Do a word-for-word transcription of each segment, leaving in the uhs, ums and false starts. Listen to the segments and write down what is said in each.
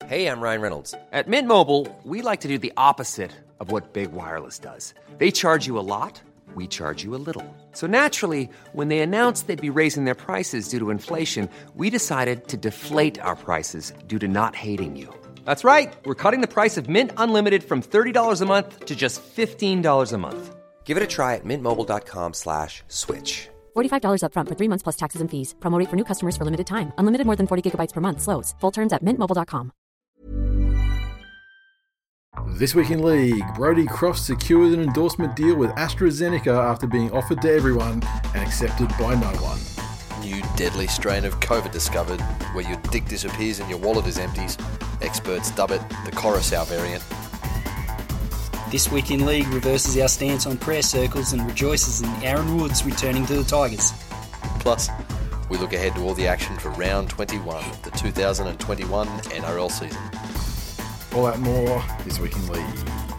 Hey, I'm Ryan Reynolds. At Mint Mobile, we like to do the opposite of what Big Wireless does. They charge you a lot, we charge you a little. So naturally, when they announced they'd be raising their prices due to inflation, we decided to deflate our prices due to not hating you. That's right. We're cutting the price of Mint Unlimited from thirty dollars a month to just fifteen dollars a month. Give it a try at mintmobile.com slash switch. forty-five dollars up front for three months plus taxes and fees. Promo rate for new customers for limited time. Unlimited more than forty gigabytes per month. Slows full terms at mint mobile dot com. This week in League, Brodie Croft secured an endorsement deal with AstraZeneca after being offered to everyone and accepted by no one. New deadly strain of COVID discovered, where your dick disappears and your wallet is empty. Experts dub it the Coruscant variant. This Week in League reverses our stance on prayer circles and rejoices in Aaron Woods returning to the Tigers. Plus, we look ahead to all the action for round twenty-one of the two thousand twenty-one N R L season. All that more This Week in League.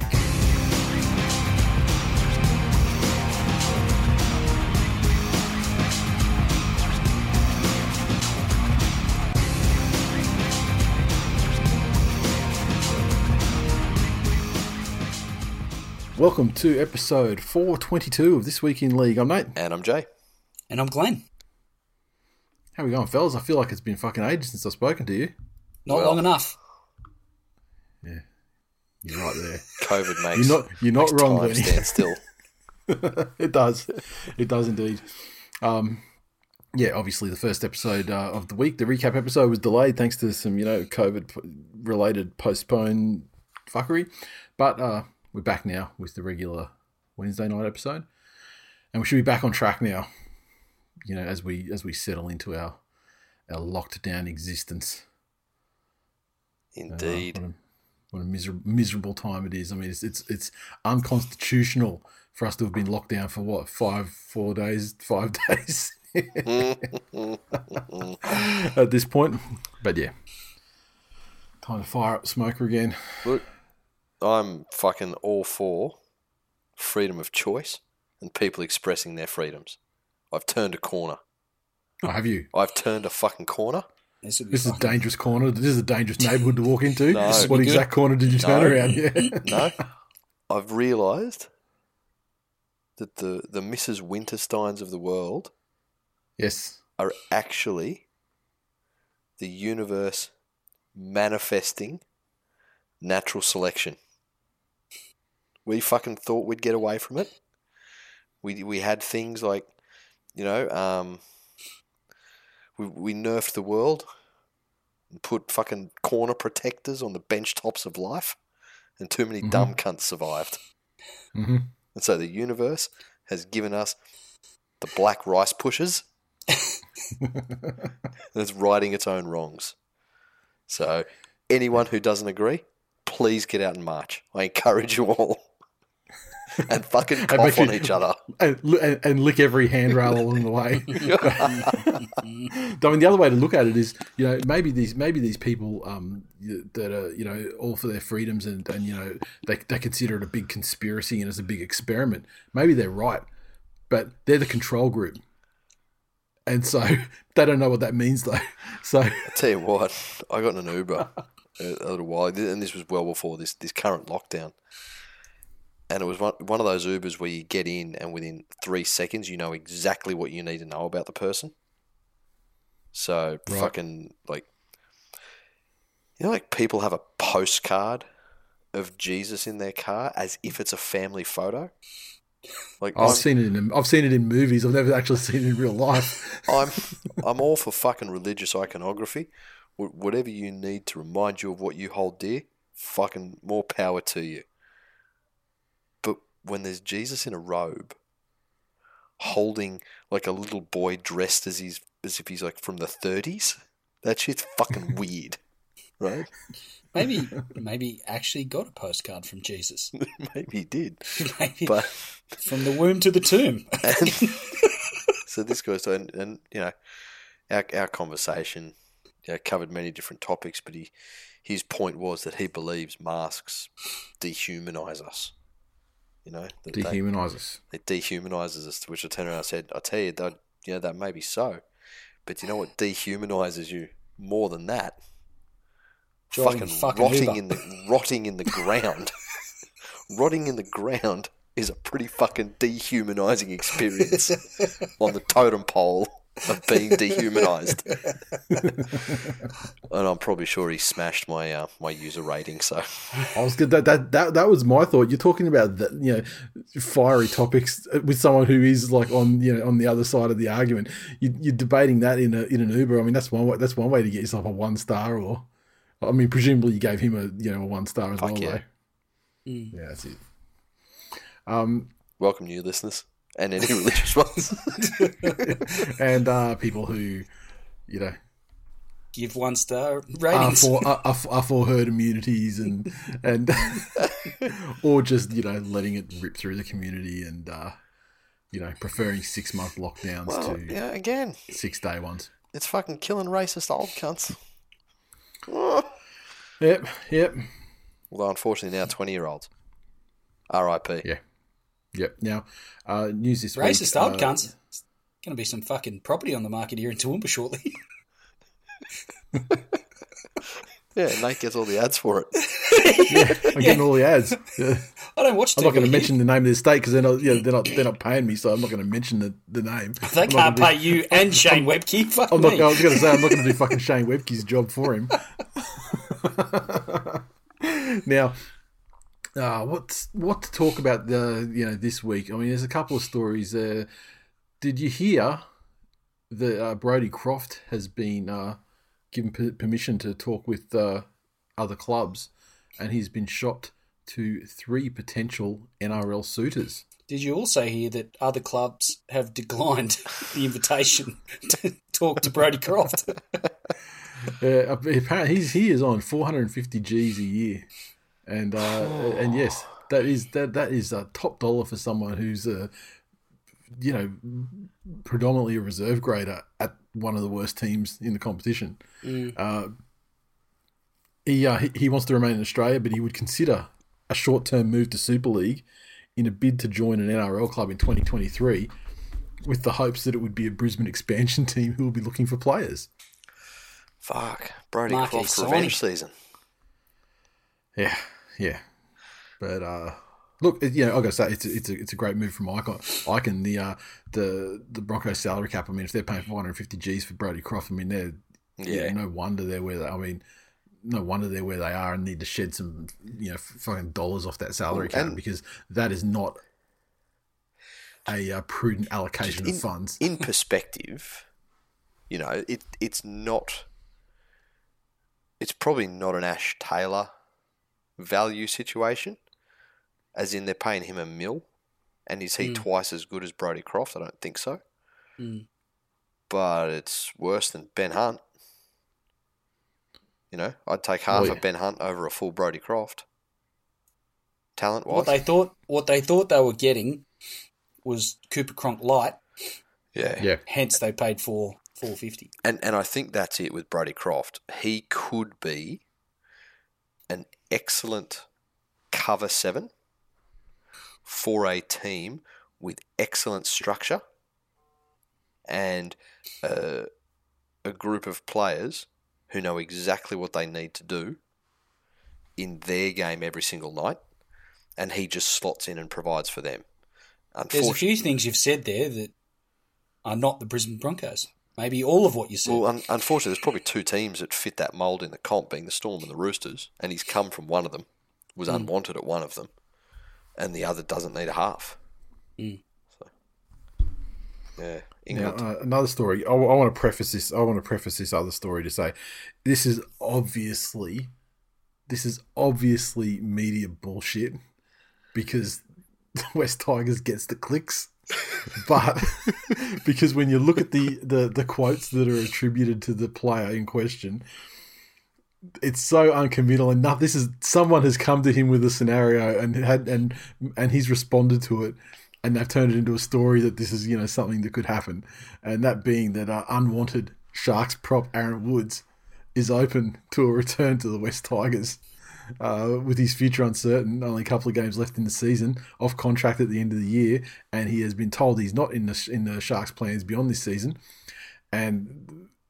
Welcome to episode four twenty-two of This Week in League. I'm Nate. And I'm Jay. And I'm Glenn. How are we going, fellas? I feel like it's been fucking ages since I've spoken to you. Not Well, long enough. Yeah, you're right there. COVID makes, You're not, you're not makes wrong, time Lenny. stand still. It does. It does indeed. Um, yeah, obviously the first episode uh, of the week, the recap episode, was delayed thanks to some, you know, COVID-related postponed fuckery. But uh, we're back now with the regular Wednesday night episode. And we should be back on track now, you know, as we as we settle into our, our locked down existence. Indeed. Uh, what a, what a miser- miserable time it is. I mean, it's, it's it's unconstitutional for us to have been locked down for what, five, four days, five days at this point. But yeah, time to fire up Smoker again. Look, I'm fucking all for freedom of choice and people expressing their freedoms. I've turned a corner. Oh, have you? I've turned a fucking corner. This, This is a dangerous corner. This is a dangerous neighbourhood to walk into. No. What exact corner did you turn No. around? Yeah. No, I've realised that the, the Missus Wintersteins of the world Yes. are actually the universe manifesting natural selection. We fucking thought we'd get away from it. We we had things like, you know, um, we we nerfed the world and put fucking corner protectors on the bench tops of life, and too many Mhm. dumb cunts survived. Mm-hmm. And so the universe has given us the black rice pushers, and it's righting its own wrongs. So anyone who doesn't agree, please get out and march. I encourage you all. And fucking And cough make on sure- each other. And, and, and lick every handrail along the way. I mean, the other way to look at it is, you know, maybe these maybe these people um, that are, you know, all for their freedoms and, and you know, they they consider it a big conspiracy and it's a big experiment. Maybe they're right, but they're the control group, and so they don't know what that means though. So I tell you what, I got in an Uber a, a little while, and this was well before this this current lockdown. And it was one, one of those Ubers where you get in and within three seconds you know exactly what you need to know about the person. So Right. fucking like, you know, like people have a postcard of Jesus in their car as if it's a family photo. Like I've I'm, seen it in I've seen it in movies. I've never actually seen it in real life. I'm I'm all for fucking religious iconography. Wh- Whatever you need to remind you of what you hold dear, fucking more power to you. But when there's Jesus in a robe, holding like a little boy dressed as he's as if he's like from the thirties, that shit's fucking weird, right? Maybe, maybe actually got a postcard from Jesus. Maybe he did, Maybe but from the womb to the tomb. and, so this goes to and, and you know, our our conversation, you know, covered many different topics, but he his point was that he believes masks dehumanize us. You know, that they- Dehumanise us. It dehumanizes us, to which I turned around and said, I tell you, that, you know, that may be so. But you know what dehumanizes you more than that? Driving fucking, fucking rotting Uber. in the rotting in the ground. Rotting in the ground is a pretty fucking dehumanising experience on the totem pole of being dehumanised. And I'm probably sure he smashed my uh, my user rating. So I was good. That, that that that was my thought. You're talking about that, you know, fiery topics with someone who is like on you know on the other side of the argument. You, you're debating that in a in an Uber. I mean, that's one way. That's one way to get yourself a one star. Or, I mean, presumably you gave him a you know a one star as Fuck well. yeah. Though. Mm. Yeah, that's it. Um, welcome new listeners and any religious ones, and uh, people who, you know, Give one star are ratings. for are, are, are for herd immunities and and or just you know letting it rip through the community and uh, you know preferring six month lockdowns well, to yeah, again, six day ones. it's fucking killing racist old cunts. Yep, yep, Although unfortunately now twenty year olds. R I P. yeah, yep. Now, uh, news this Racist week. old uh, cunts. It's going to be some fucking property on the market here in Toowoomba shortly. Yeah, Nate gets all the ads for it. Yeah, I'm getting all the ads. Yeah. I don't watch I'm T V. not going to mention the name of the state because they're not, you know, they're not, they're not paying me, so I'm not going to mention the, the name. They I'm not can't gonna pay you and Shane Webke. Fuck do, I'm not, me. I was going to say I'm not going to do fucking Shane Webke's job for him. Now, uh, what's what to talk about the you know this week? I mean, there's a couple of stories. Uh, did you hear that uh, Brodie Croft has been uh, given p- permission to talk with uh, other clubs, and he's been shopped to three potential N R L suitors? Did you also hear that other clubs have declined the invitation to talk to Brodie Croft? Uh, apparently, he's he is on four hundred fifty G's a year, and uh, and yes, that is that that is a top dollar for someone who's a you know predominantly a reserve grader at one of the worst teams in the competition. Mm. Uh, he, uh, he he wants to remain in Australia, but he would consider a short term move to Super League in a bid to join an N R L club in twenty twenty-three, with the hopes that it would be a Brisbane expansion team who will be looking for players. Fuck. Brodie Marquee Croft signing. revenge season. Yeah, yeah, but uh, look, it, you know, I got to say, it's a, it's a it's a great move from Icon. Icon, the uh, the the Broncos salary cap. I mean, if they're paying four hundred fifty G's for Brodie Croft, I mean, they're yeah, Yeah. no wonder they're where they. I mean, no wonder they're where they are and need to shed some you know fucking dollars off that salary cap And- because that is not a uh, prudent allocation in, of funds. in perspective, you know, it it's not. It's probably not an Ash Taylor value situation, as in they're paying him a mil, and is he Mm. twice as good as Brodie Croft? I don't think so. Mm. But it's worse than Ben Hunt. You know, I'd take half Oh, yeah. of Ben Hunt over a full Brodie Croft. Talent What wise, they thought, what they thought they were getting was Cooper Cronk light. yeah, Yeah, Hence, they paid for four fifty. And and I think that's it with Brodie Croft. He could be an excellent cover seven for a team with excellent structure and uh, a group of players who know exactly what they need to do in their game every single night, and he just slots in and provides for them. There's a few things you've said there that are not the Brisbane Broncos. Maybe all of what you said. Well, un- unfortunately, there's probably two teams that fit that mould in the comp, being the Storm and the Roosters, and he's come from one of them, was Mm. unwanted at one of them, and the other doesn't need a half. Mm. So, yeah, Now, England. uh, another story. I, I want to preface this. I want to preface this other story to say, this is obviously, this is obviously media bullshit because the West Tigers gets the clicks, but because when you look at the, the the quotes that are attributed to the player in question, it's so uncommittal and not, this is someone has come to him with a scenario and had and and he's responded to it. And they've turned it into a story that this is, you know, something that could happen. And that being that uh, unwanted Sharks prop Aaron Woods is open to a return to the West Tigers uh, with his future uncertain, only a couple of games left in the season, off contract at the end of the year. And he has been told he's not in the, in the Sharks plans beyond this season. And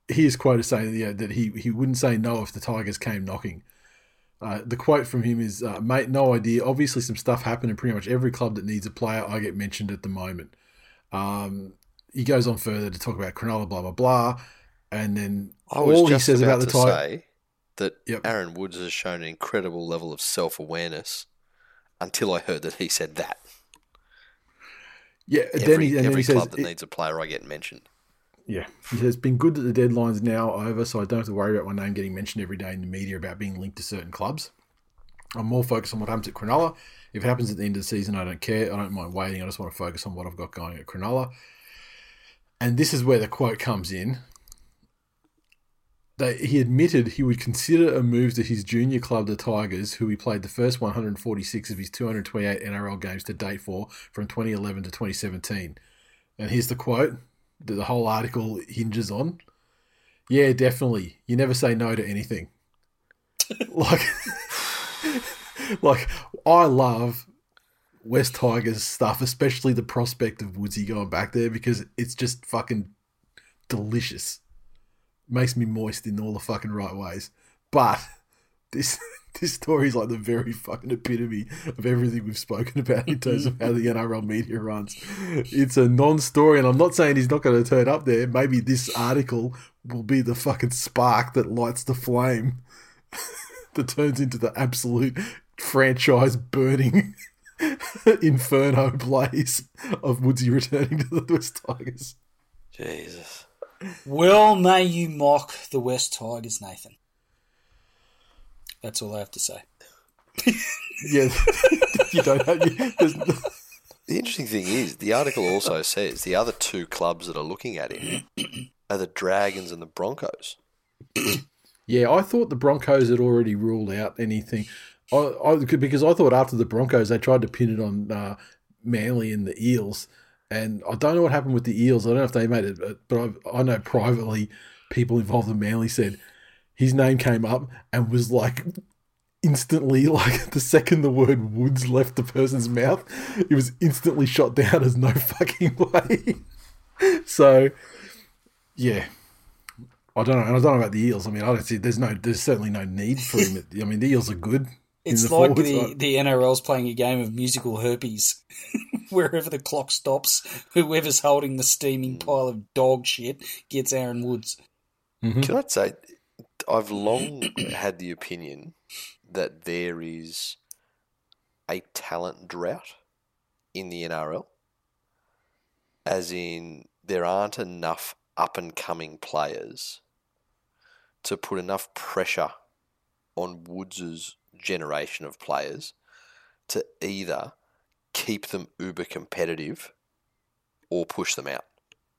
his quote is saying yeah, that he, he wouldn't say no if the Tigers came knocking. Uh, the quote from him is, uh, mate, no idea. Obviously some stuff happened in pretty much every club that needs a player. I get mentioned at the moment. Um, he goes on further to talk about Cronulla, blah, blah, blah. And then I was all just he says about, about the to Tigers... say that Yep. Aaron Woods has shown an incredible level of self-awareness until I heard that he said that. Yeah, Every, then he, and every then he club says... that it- needs a player, I get mentioned. Yeah, he says, been good that the deadline's now over, so I don't have to worry about my name getting mentioned every day in the media about being linked to certain clubs. I'm more focused on what happens at Cronulla. If it happens at the end of the season, I don't care. I don't mind waiting. I just want to focus on what I've got going at Cronulla. And this is where the quote comes in. That he admitted he would consider a move to his junior club, the Tigers, who he played the first one hundred forty-six of his two hundred twenty-eight N R L games to date for from twenty eleven to twenty seventeen. And here's the quote that the whole article hinges on. Yeah, definitely. You never say no to anything. like, like I love West Tigers stuff, especially the prospect of Woodsy going back there because it's just fucking delicious. Makes me moist in all the fucking right ways. But this this story is like the very fucking epitome of everything we've spoken about in terms of how the N R L media runs. It's a non-story, and I'm not saying he's not going to turn up there. Maybe this article will be the fucking spark that lights the flame that turns into the absolute franchise burning inferno blaze of Woodsy returning to the West Tigers. Jesus. Well, may you mock the West Tigers, Nathan. That's all I have to say. Yeah, you don't have... You, there's, The interesting thing is, the article also says the other two clubs that are looking at him are the Dragons and the Broncos. yeah, I thought the Broncos had already ruled out anything. I, I because I thought after the Broncos they tried to pin it on uh, Manly and the Eels, and I don't know what happened with the Eels. I don't know if they made it, but, but I, I know privately people involved in Manly said his name came up and was like instantly, like the second the word Woods left the person's mouth, it was instantly shot down as no fucking way. So, yeah. I don't know. And I don't know about the Eels. I mean, I don't see. There's no. There's certainly no need for him. I mean, the Eels are good. It's the like forwards. the, the N R L's playing a game of musical herpes. Wherever the clock stops, whoever's holding the steaming pile of dog shit gets Aaron Woods. Mm-hmm. Can I say, I've long had the opinion that there is a talent drought in the N R L, as in there aren't enough up-and-coming players to put enough pressure on Woods' generation of players to either keep them uber competitive or push them out.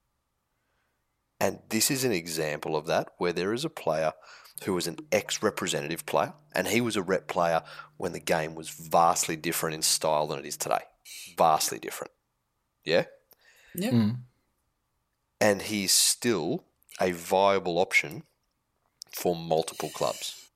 And this is an example of that, where there is a player who was an ex-representative player, and he was a rep player when the game was vastly different in style than it is today. Vastly different. Yeah? Yeah. Mm. And he's still a viable option for multiple clubs.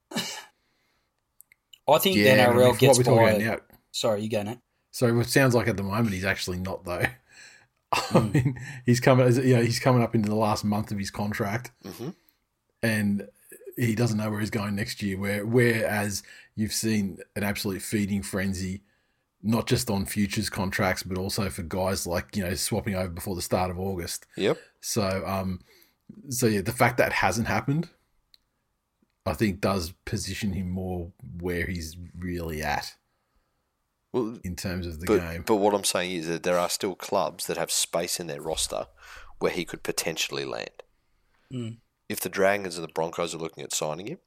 I think Yeah, the N R L I mean, for gets what we're talking by. about now. Sorry, you go, Nate. So it sounds like at the moment he's actually not though. I mean, he's coming. You know, he's coming up into the last month of his contract, Mm-hmm. and he doesn't know where he's going next year. Where, whereas you've seen an absolute feeding frenzy, not just on futures contracts, but also for guys like, you know, swapping over before the start of August. Yep. So, um, so yeah, the fact that it hasn't happened, I think, does position him more where he's really at Well, in terms of the but, game. But what I'm saying is that there are still clubs that have space in their roster where he could potentially land. Mm. If the Dragons and the Broncos are looking at signing him,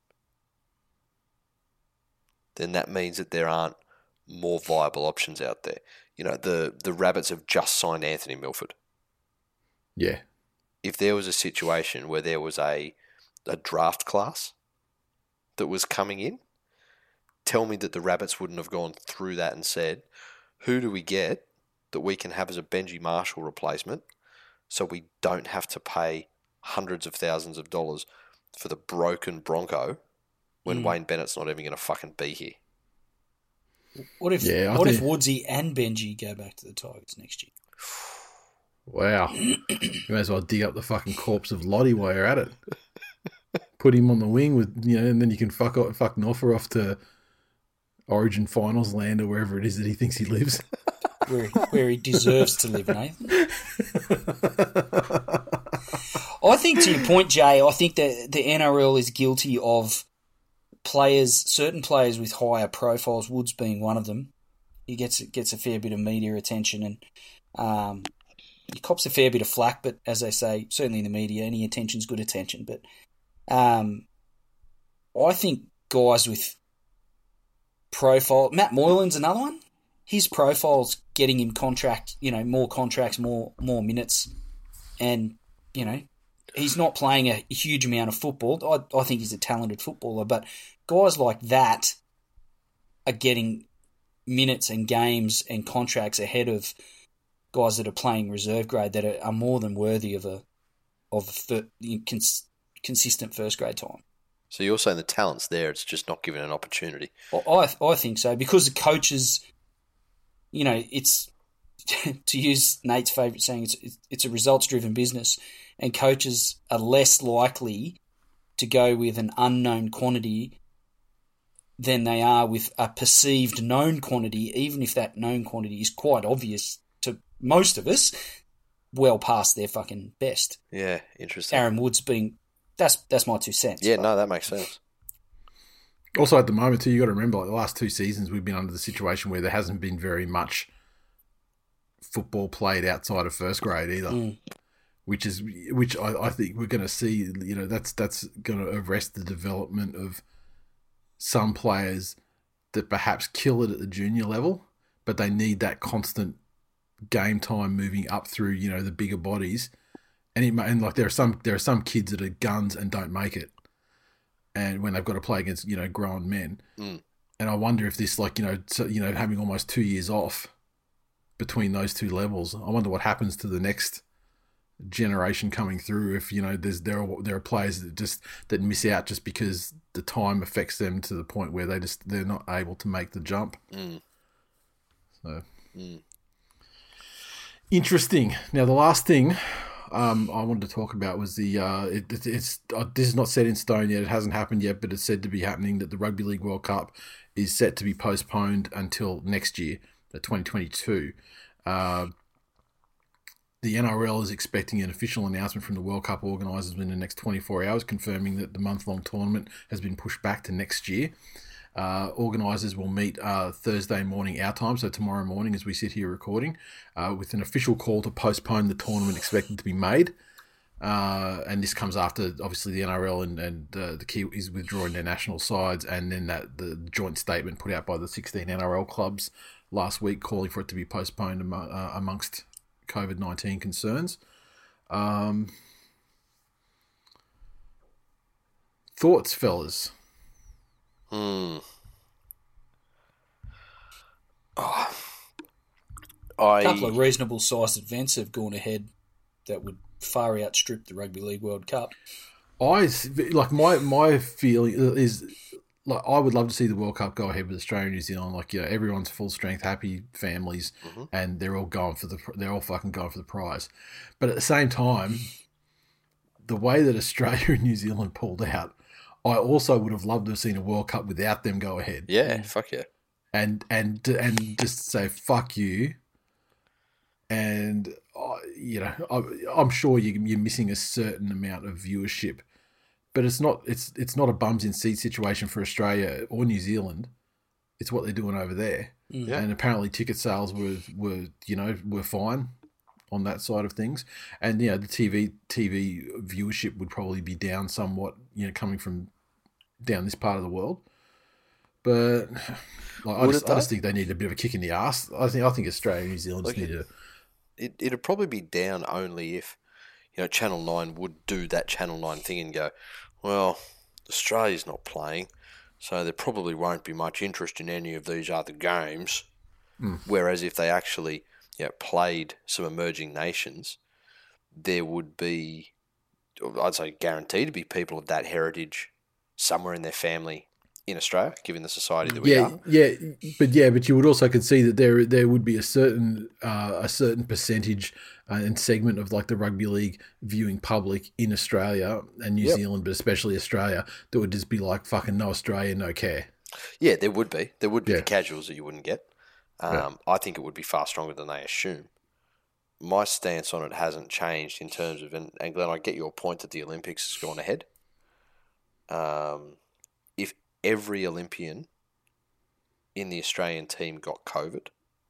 then that means that there aren't more viable options out there. You know, the, the Rabbits have just signed Anthony Milford. Yeah. If there was a situation where there was a a draft class that was coming in, tell me that the Rabbits wouldn't have gone through that and said, who do we get that we can have as a Benji Marshall replacement so we don't have to pay hundreds of thousands of dollars for the broken Bronco when Mm. Wayne Bennett's not even going to fucking be here? What if Yeah, I what if think- Woodsy and Benji go back to the Tigers next year? Wow. You may as well dig up the fucking corpse of Lottie while you're at it. put him on the wing with you know, and then you can fuck off, fuck Norfolk off to Origin Finals land or wherever it is that he thinks he lives. Where, where he deserves to live, Nathan. I think, to your point, Jay, I think that the N R L is guilty of players, certain players with higher profiles, Woods being one of them. He gets gets a fair bit of media attention and um, he cops a fair bit of flack, but as they say, certainly in the media, any attention's good attention. But um, I think guys with profile, Matt Moylan's another one. His profile's getting him contract, you know, more contracts, more more minutes, and you know, he's not playing a huge amount of football. I, I think he's a talented footballer, but guys like that are getting minutes and games and contracts ahead of guys that are playing reserve grade that are, are more than worthy of a of a fir, cons, consistent first grade time. So you're saying the talent's there, it's just not given an opportunity? I I think so, because the coaches, you know, it's to use Nate's favourite saying, it's it's a results-driven business, and coaches are less likely to go with an unknown quantity than they are with a perceived known quantity, even if that known quantity is quite obvious to most of us, well past their fucking best. Yeah, interesting. Aaron Woods being, that's that's my two cents. Yeah, but. no, that makes sense. Also, at the moment, too, you got to remember, like the last two seasons, we've been under the situation where there hasn't been very much football played outside of first grade either, mm. which is which I, I think we're going to see. You know, that's that's going to arrest the development of some players that perhaps kill it at the junior level, but they need that constant game time moving up through, you know, the bigger bodies. And it, and like there are some there are some kids that are guns and don't make it. And when they've got to play against, you know, grown men. Mm. And I wonder if this, like, you know, so, you know, having almost two years off between those two levels, I wonder what happens to the next generation coming through. If, you know, there's there are there are players that just that miss out just because the time affects them to the point where they just they're not able to make the jump. Mm. So mm. Interesting. Now the last thing Um, I wanted to talk about was the uh, it, it, it's uh, this is not set in stone yet. It hasn't happened yet, but it's said to be happening. That the Rugby League World Cup is set to be postponed until next year, twenty twenty-two. Uh, the N R L is expecting an official announcement from the World Cup organisers in the next twenty-four hours, confirming that the month-long tournament has been pushed back to next year. Uh, organisers will meet uh, Thursday morning our time, so tomorrow morning as we sit here recording, uh, with an official call to postpone the tournament expected to be made. Uh, and this comes after, obviously, the N R L and, and uh, the Kiwis withdrawing their national sides, and then that the joint statement put out by the sixteen N R L clubs last week calling for it to be postponed among, uh, amongst COVID nineteen concerns. Um, thoughts, fellas? Hmm. Oh. I... A couple of reasonable sized events have gone ahead that would far outstrip the Rugby League World Cup. I like my my feeling is like I would love to see the World Cup go ahead with Australia and New Zealand. Like, you know, everyone's full strength, happy families, mm-hmm. and they're all going for the they're all fucking going for the prize. But at the same time, the way that Australia and New Zealand pulled out, I also would have loved to have seen a World Cup without them go ahead. Yeah, fuck yeah. And and and just say fuck you. And uh, you know, I, I'm sure you, you're missing a certain amount of viewership, but it's not it's it's not a bums in seats situation for Australia or New Zealand. It's what they're doing over there. Yeah. And apparently, ticket sales were were you know were fine on that side of things, and you know the T V T V viewership would probably be down somewhat, you know, coming from down this part of the world. But like, I, just, I just think they need a bit of a kick in the ass. I think I think Australia and New Zealand like just need to. It it'd probably be down only if, you know, Channel Nine would do that Channel Nine thing and go, well, Australia's not playing, so there probably won't be much interest in any of these other games. Mm. Whereas if they actually, you know, played some emerging nations, there would be, I'd say, guaranteed to be people of that heritage somewhere in their family in Australia, given the society that we yeah, are. yeah, but yeah, but you would also concede that there there would be a certain uh, a certain percentage uh, and segment of like the rugby league viewing public in Australia and New Yep. Zealand, but especially Australia, that would just be like fucking no Australia, no care. Yeah, there would be. There would be Yeah. the casuals that you wouldn't get. Um, Yeah. I think it would be far stronger than they assume. My stance on it hasn't changed in terms of, and, and Glenn, I get your point that the Olympics has gone ahead. Um, if every Olympian in the Australian team got COVID,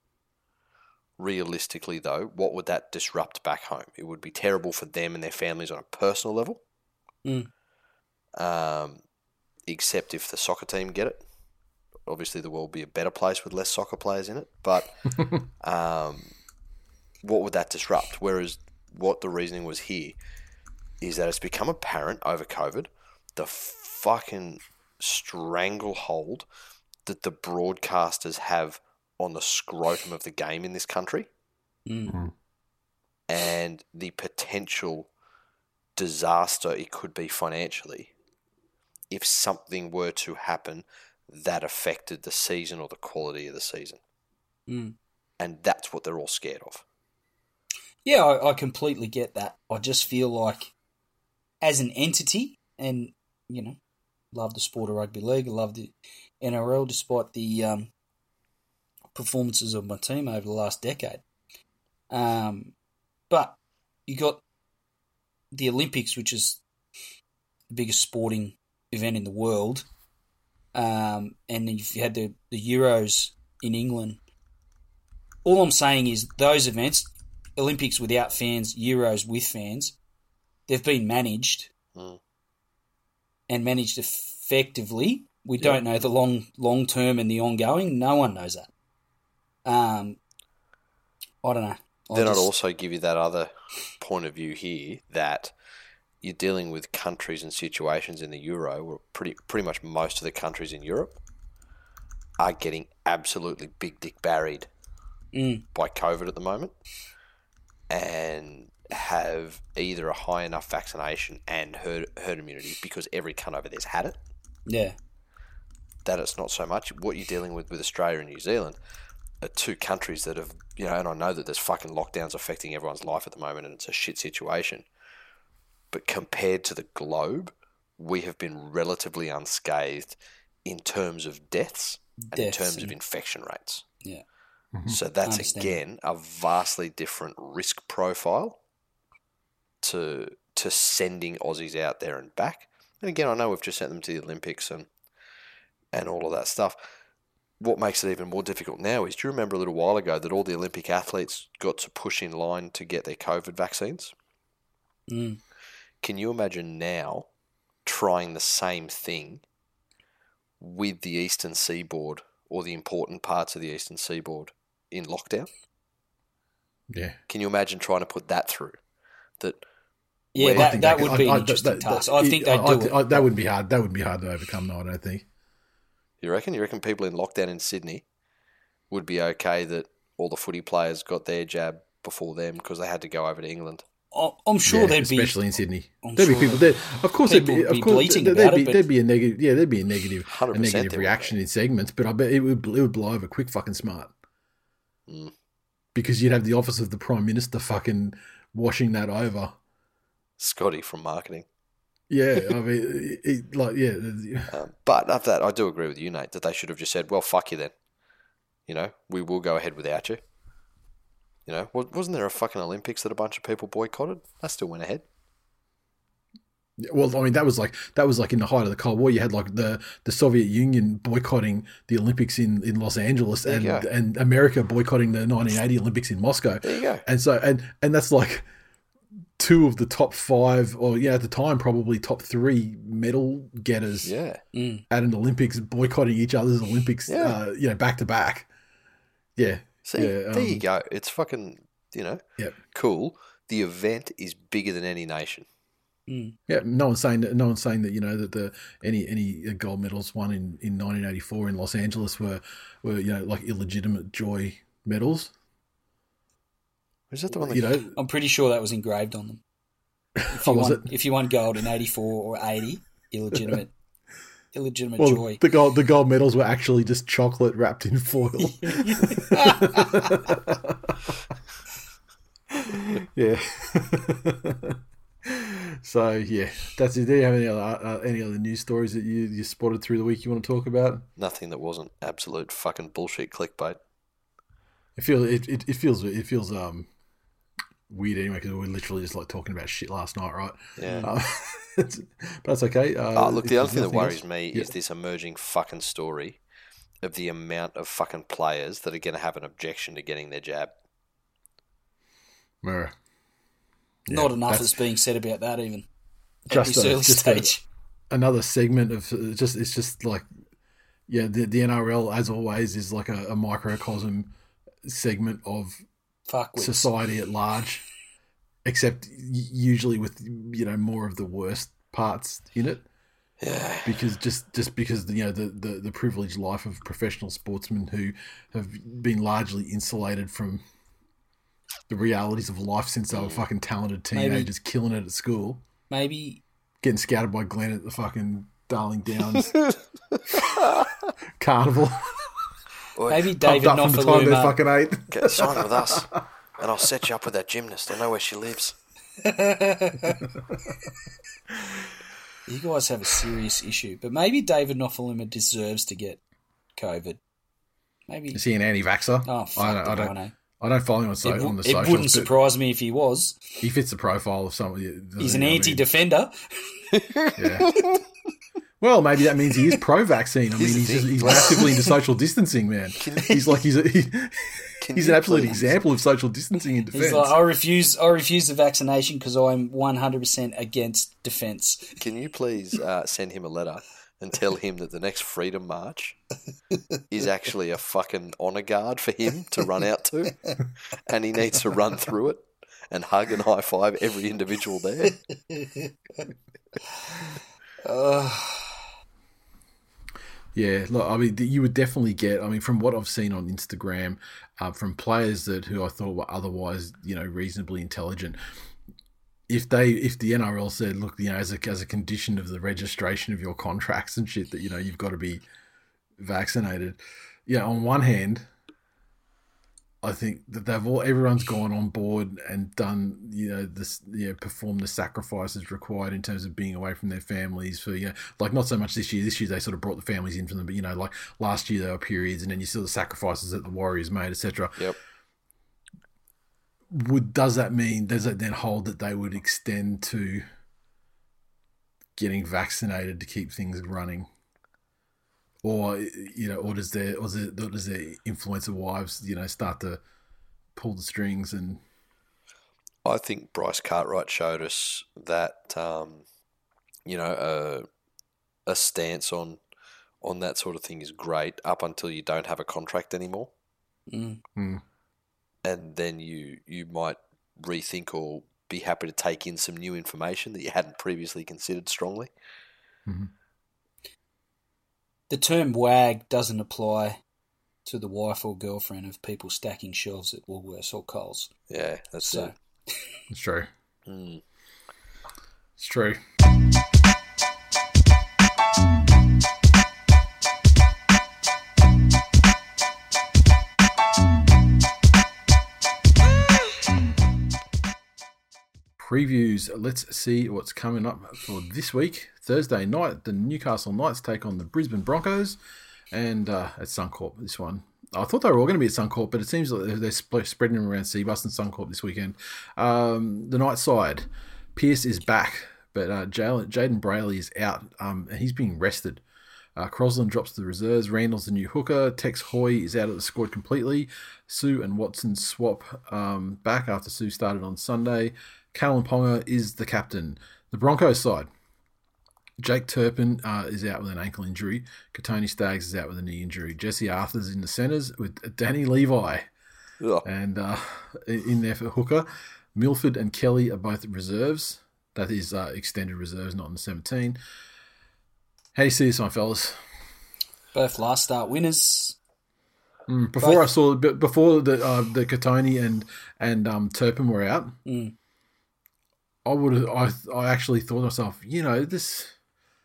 realistically though, what would that disrupt back home? It would be terrible for them and their families on a personal level. Mm. Um, except if the soccer team get it. Obviously, the world would be a better place with less soccer players in it. But um, what would that disrupt? Whereas what the reasoning was here is that it's become apparent over COVID the fucking stranglehold that the broadcasters have on the scrotum of the game in this country, Mm. and the potential disaster it could be financially if something were to happen that affected the season or the quality of the season. Mm. And that's what they're all scared of. Yeah, I, I completely get that. I just feel like, as an entity, and you know, love the sport of rugby league, I love the N R L, despite the um, performances of my team over the last decade. Um, but you got the Olympics, which is the biggest sporting event in the world, um, and if you had the, the Euros in England. All I'm saying is those events, Olympics without fans, Euros with fans, they've been managed Mm. and managed effectively. We Yeah. don't know the long long term and the ongoing. No one knows that. Um, I don't know. I Then just- I'd also give you that other point of view here that you're dealing with countries and situations in the Euro where pretty pretty much most of the countries in Europe are getting absolutely big dick buried Mm, by COVID at the moment, and have either a high enough vaccination and herd, herd immunity, because every cunt over there's had it, yeah, that it's not so much. What you're dealing with with Australia and New Zealand are two countries that have, you know, and I know that there's fucking lockdowns affecting everyone's life at the moment and it's a shit situation. But compared to the globe, we have been relatively unscathed in terms of deaths and in Deaths terms and- of infection rates. yeah. So that's, Understand. again, a vastly different risk profile to to sending Aussies out there and back. And again, I know we've just sent them to the Olympics and and all of that stuff. What makes it even more difficult now is, do you remember a little while ago that all the Olympic athletes got to push in line to get their COVID vaccines? Mm. Can you imagine now trying the same thing with the Eastern Seaboard or the important parts of the Eastern Seaboard in lockdown? Yeah. Can you imagine trying to put that through? That Yeah, Well, I that, think that could- would be I- an I- interesting that- task. that- I think they'd I- do I- it. that wouldn't be hard. That wouldn't be hard to overcome, though. I don't think. you reckon? You reckon people in lockdown in Sydney would be okay that all the footy players got their jab before them because they had to go over to England? I- I'm sure Yeah, there'd be. especially in Sydney. I'm there'd sure be people. There, of course, there'd people be. would Of be course, bleating there'd, about be. it, but- There'd be a negative. Yeah, there'd be a negative. one hundred A percent negative there would reaction be. in segments, but I bet it would. It would blow over quick, fucking smart. Mm. Because you'd have the office of the Prime Minister fucking washing that over. Scotty from marketing. Yeah, I mean, it, it, like, yeah, Um, but after that, I do agree with you, Nate, that they should have just said, well, fuck you then. You know, we will go ahead without you. You know, wa- wasn't there a fucking Olympics that a bunch of people boycotted? That still went ahead. well, I mean, that was like that was like in the height of the Cold War. You had like the, the Soviet Union boycotting the Olympics in, in Los Angeles, There and you go. and America boycotting the nineteen eighty Olympics in Moscow. There you go. And so and and that's like two of the top five, or yeah, at the time probably top three medal getters Yeah. Mm. at an Olympics boycotting each other's Olympics, Yeah. uh, you know, back to back. Yeah. See, yeah, there you um, go. It's fucking, you know, Yep. cool. The event is bigger than any nation. Mm. Yeah, no one's saying that. No one's saying that. You know that the any any gold medals won in, in nineteen eighty-four in Los Angeles were were you know like illegitimate joy medals. Is that the one that You know, I'm pretty sure that was engraved on them. If Oh, you was won, it? if you won gold in eighty-four or eighty, illegitimate illegitimate Well, joy. the gold the gold medals were actually just chocolate wrapped in foil. Yeah. So yeah, that's it. Do you have any other uh, any other news stories that you, you spotted through the week you want to talk about? Nothing that wasn't absolute fucking bullshit clickbait. It feels it, it, it feels it feels um weird anyway because we're literally just like talking about shit last night, right? Yeah. Um, but that's okay. Uh, Oh, look, the if other thing there's that nothing worries else- me yeah. is this emerging fucking story of the amount of fucking players that are going to have an objection to getting their jab. Mirror. Yeah, Not enough that's is being said about that even. just At this a- early just a- stage. another segment of uh, just it's just like yeah the the N R L as always is like a, a microcosm segment of Fuck with. society at large, except y- usually with you know more of the worst parts in it. Yeah. Because just, just because you know the, the, the privileged life of professional sportsmen who have been largely insulated from the realities of life since they were fucking talented Maybe- teenagers killing it at school, Maybe getting scouted by Glenn at the fucking Darling Downs carnival. maybe Pumped David up from the time they're Nofaluma. fucking eight. Get signed with us, and I'll set you up with that gymnast. I know where she lives. You guys have a serious issue, but maybe David Nofaluma deserves to get COVID. Maybe. Is he an anti-vaxxer? Oh, fuck I don't. I the don't. rhino. I don't follow him on, so, It, w- on the it socials. wouldn't but surprise me if he was. He fits the profile of somebody. He's an you know what I mean? anti-defender. Yeah. Well, maybe that means he is pro-vaccine. I mean, Here's the he's just, thing. he's massively into social distancing, man. He's like he's a, he, Can he's you an absolute please- example of social distancing in defence. He's like, I refuse. I refuse the vaccination because I'm one hundred percent against defence. Can you please uh, send him a letter and tell him that the next Freedom March is actually a fucking honour guard for him to run out to, and he needs to run through it and hug and high five every individual there. Yeah, look, I mean, you would definitely get. I mean, from what I've seen on Instagram, uh, from players that who I thought were otherwise, you know, reasonably intelligent. If they, if the N R L said, look, you know, as a as a condition of the registration of your contracts and shit, that you know you've got to be vaccinated. Yeah, on one hand, I think that they've all everyone's gone on board and done, you know, this, you know, performed the sacrifices required in terms of being away from their families for, you know, like not so much this year. This year they sort of brought the families in from them, but you know, like last year there were periods, and then you saw the sacrifices that the Warriors made, et cetera. Yep. Would does that mean does that then hold that they would extend to getting vaccinated to keep things running? Or, you know, or does their, or does their, or does their influencer wives, you know, start to pull the strings and... I think Bryce Cartwright showed us that, um, you know, a, a stance on on that sort of thing is great up until you don't have a contract anymore. Mm. Mm. And then you, you might rethink or be happy to take in some new information that you hadn't previously considered strongly. Mm-hmm. The term wag doesn't apply to the wife or girlfriend of people stacking shelves at Woolworths or Coles. Yeah, that's So, it. It's true. Mm. It's true. Previews. Let's see what's coming up for this week. Thursday night, the Newcastle Knights take on the Brisbane Broncos, and uh, at Suncorp, this one. I thought they were all going to be at Suncorp, but it seems like they're sp- spreading them around Seabus and Suncorp this weekend. Um, the Knights side, Pearce is back, but uh, Jaden Brayley is out, um, and he's being rested. Uh, Crosland drops to the reserves. Randall's the new hooker. Tex Hoy is out of the squad completely. Sue and Watson swap um, back after Sue started on Sunday. Callum Ponga is the captain. The Broncos side, Jake Turpin uh, is out with an ankle injury. Katoni Staggs is out with a knee injury. Jesse Arthur's in the centres with Danny Levi Ugh. and uh, in there for hooker. Milford and Kelly are both reserves. That is uh, extended reserves, not in the seventeen. How do you see this one, fellas? both last start winners. Mm, before I saw, b- before the uh, the Katoni and and um, Turpin were out, Mm. I would have. I I actually thought to myself, you know, this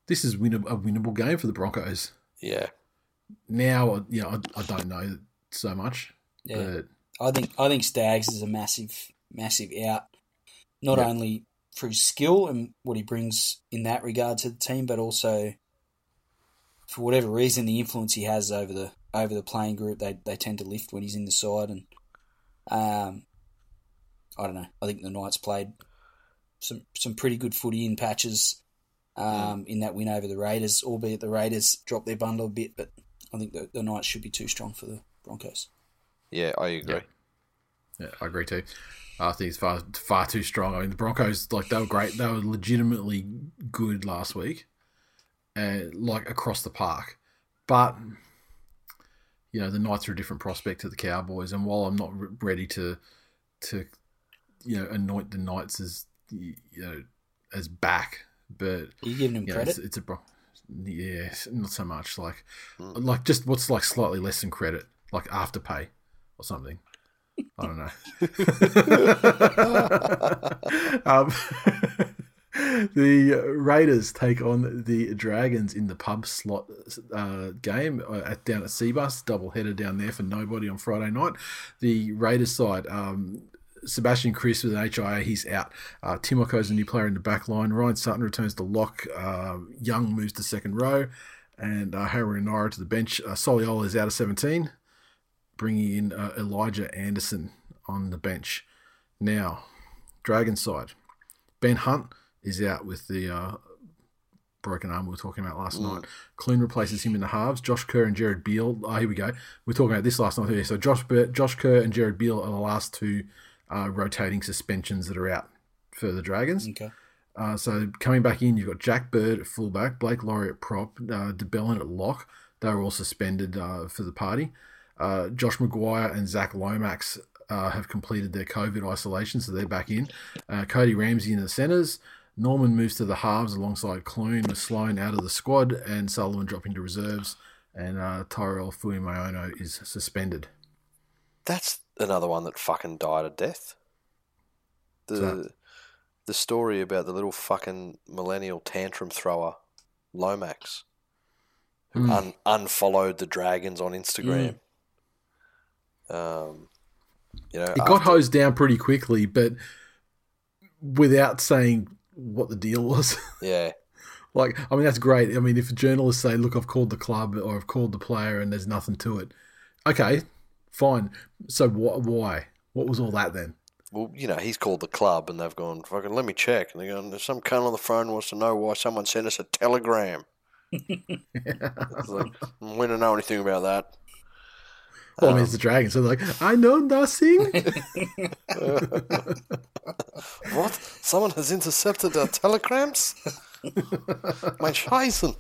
this is win- a winnable game for the Broncos. Yeah. Now, you know, I, I don't know so much. Yeah. But I think I think Staggs is a massive, massive out. Not Yeah. only for his skill and what he brings in that regard to the team, but also for whatever reason, the influence he has over the over the playing group. They they tend to lift when he's in the side, and um, I don't know. I think the Knights played some some pretty good footy in patches um, in that win over the Raiders, albeit the Raiders dropped their bundle a bit, but I think the, the Knights should be too strong for the Broncos. Yeah, I agree. Yeah. Yeah, I agree too. I think it's far far too strong. I mean, the Broncos, like, they were great. They were legitimately good last week, and like across the park. But you know, the Knights are a different prospect to the Cowboys. And while I'm not re- ready to to you know anoint the Knights as you know as back, but Are you giving him you know, credit? it's, it's a bro- yeah, not so much. Like like just what's like slightly less than credit, like Afterpay or something. I don't know. um, the Raiders take on the Dragons in the pub slot uh, game uh, at, down at Seabus, double header down there for nobody on Friday night. The Raiders side, um, Sebastian Chris with an H I A, he's out. Uh, Timoko's a new player in the back line. Ryan Sutton returns to lock. Uh, Young moves to second row. And uh, Harry Nara to the bench. Uh, Soliola is out of seventeen. Bringing in uh, Elijah Anderson on the bench. Now, Dragon side. Ben Hunt is out with the uh, broken arm we were talking about last mm. night. Clune replaces him in the halves. Josh Kerr and Jared Beale. Oh, here we go. We were talking about this last night here. So Josh Ber- Josh Kerr and Jared Beale are the last two uh, rotating suspensions that are out for the Dragons. Okay. Uh, so coming back in, you've got Jack Bird at fullback, Blake Laurie at prop, uh, DeBellin at lock. They were all suspended uh, for the party. Uh, Josh Maguire and Zach Lomax uh, have completed their COVID isolation, so they're back in. Uh, Cody Ramsey in the centres. Norman moves to the halves alongside Clune, with Sloan out of the squad, and Sullivan dropping to reserves. And uh, Tyrell Fuimaono is suspended. That's another one that fucking died a death. The the story about the little fucking millennial tantrum thrower, Lomax, who Mm. un- unfollowed the Dragons on Instagram. Mm. Um, you know, it got after- hosed down pretty quickly, but without saying what the deal was. Yeah. Like, I mean, that's great. I mean, if journalists say, look, I've called the club or I've called the player and there's nothing to it. Okay, fine. So wh- why? What was all that then? Well, you know, he's called the club and they've gone, fucking, let me check. And they're going, there's some cunt on the phone who wants to know why someone sent us a telegram. It's like, I don't want to know anything about that. Well, I mean, it's the Dragons, so they're like, I know nothing. What? Someone has intercepted our telegrams? My Scheißen.